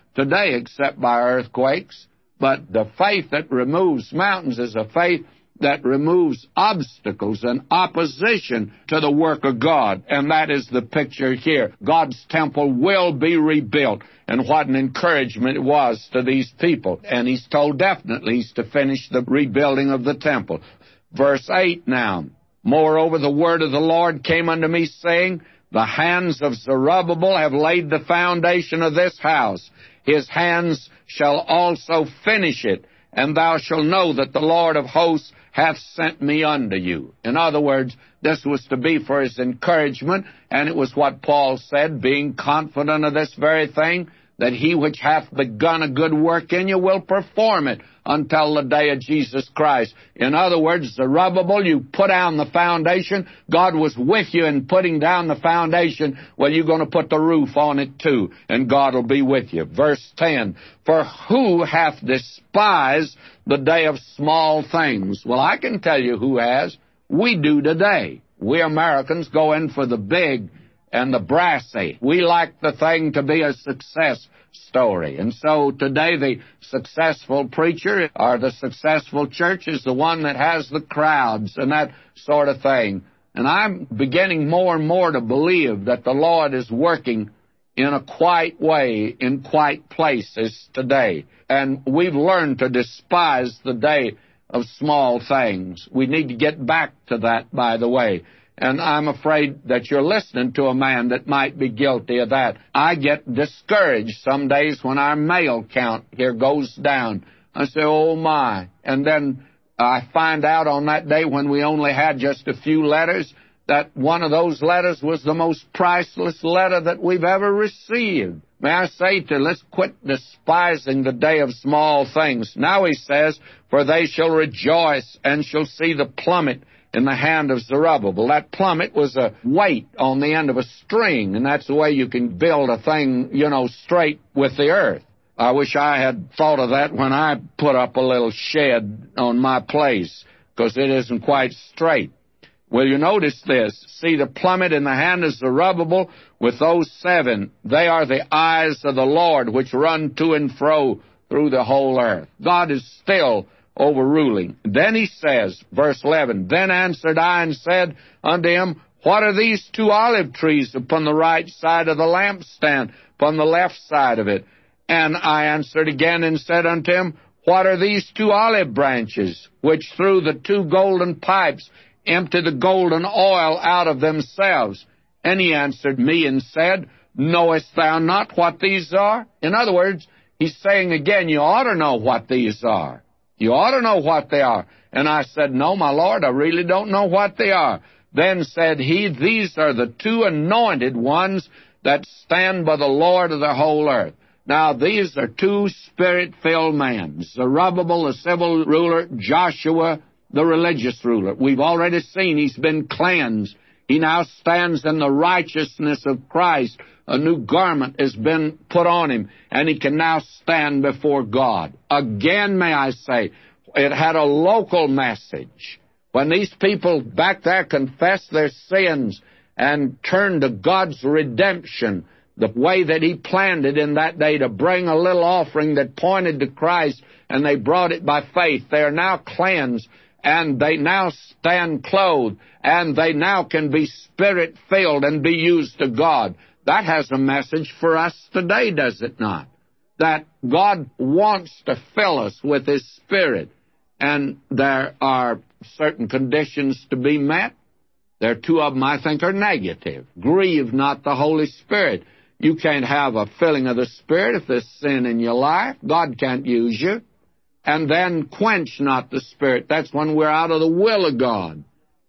today except by earthquakes. But the faith that removes mountains is a faith that removes obstacles and opposition to the work of God. And that is the picture here. God's temple will be rebuilt. And what an encouragement it was to these people. And he's told definitely he's to finish the rebuilding of the temple. Verse 8 now. Moreover, the word of the Lord came unto me, saying, the hands of Zerubbabel have laid the foundation of this house. His hands shall also finish it, and thou shalt know that the Lord of hosts hath sent me unto you. In other words, this was to be for his encouragement, and it was what Paul said, being confident of this very thing, that he which hath begun a good work in you will perform it until the day of Jesus Christ. In other words, Zerubbabel, you put down the foundation. God was with you in putting down the foundation. Well, you're going to put the roof on it too, and God will be with you. Verse 10, for who hath despised the day of small things? Well, I can tell you who has. We do today. We Americans go in for the big and the brassy. We like the thing to be a success story. And so today the successful preacher or the successful church is the one that has the crowds and that sort of thing. And I'm beginning more and more to believe that the Lord is working in a quiet way in quiet places today. And we've learned to despise the day of small things. We need to get back to that, by the way. And I'm afraid that you're listening to a man that might be guilty of that. I get discouraged some days when our mail count here goes down. I say, oh, my. And then I find out on that day when we only had just a few letters that one of those letters was the most priceless letter that we've ever received. May I say to let's quit despising the day of small things. Now he says, for they shall rejoice and shall see the plummet in the hand of Zerubbabel. That plummet was a weight on the end of a string, and that's the way you can build a thing, straight with the earth. I wish I had thought of that when I put up a little shed on my place, because it isn't quite straight. Well, you notice this. See the plummet in the hand of Zerubbabel with those 7. They are the eyes of the Lord which run to and fro through the whole earth. God is still overruling. Then he says, verse 11, then answered I and said unto him, what are these 2 olive trees upon the right side of the lampstand, upon the left side of it? And I answered again and said unto him, what are these 2 olive branches, which through the 2 golden pipes empty the golden oil out of themselves? And he answered me and said, knowest thou not what these are? In other words, he's saying again, you ought to know what these are. You ought to know what they are. And I said, no, my Lord, I really don't know what they are. Then said he, these are the 2 anointed ones that stand by the Lord of the whole earth. Now, these are 2 spirit-filled men. Zerubbabel, the civil ruler, Joshua, the religious ruler. We've already seen he's been cleansed. He now stands in the righteousness of Christ. A new garment has been put on him, and he can now stand before God. Again, may I say, it had a local message. When these people back there confessed their sins and turned to God's redemption, the way that he planned it in that day to bring a little offering that pointed to Christ, and they brought it by faith, they are now cleansed, and they now stand clothed, and they now can be spirit-filled and be used to God. That has a message for us today, does it not? That God wants to fill us with His Spirit, and there are certain conditions to be met. There are 2 of them I think are negative. Grieve not the Holy Spirit. You can't have a filling of the Spirit if there's sin in your life. God can't use you. And then quench not the Spirit. That's when we're out of the will of God.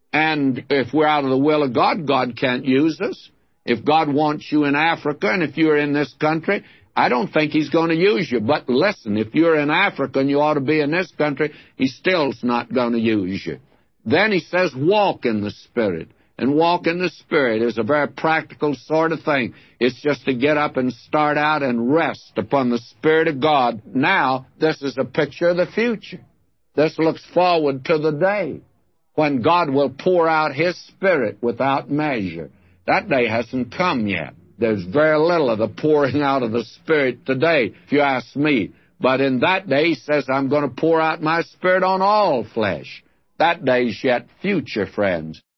And if we're out of the will of God, God can't use us. If God wants you in Africa, and if you're in this country, I don't think He's going to use you. But listen, if you're in Africa and you ought to be in this country, He still's not going to use you. Then He says, walk in the Spirit. And walk in the Spirit is a very practical sort of thing. It's just to get up and start out and rest upon the Spirit of God. Now, this is a picture of the future. This looks forward to the day when God will pour out His Spirit without measure. That day hasn't come yet. There's very little of the pouring out of the Spirit today, if you ask me. But in that day, He says, I'm going to pour out my Spirit on all flesh. That day's yet future, friends.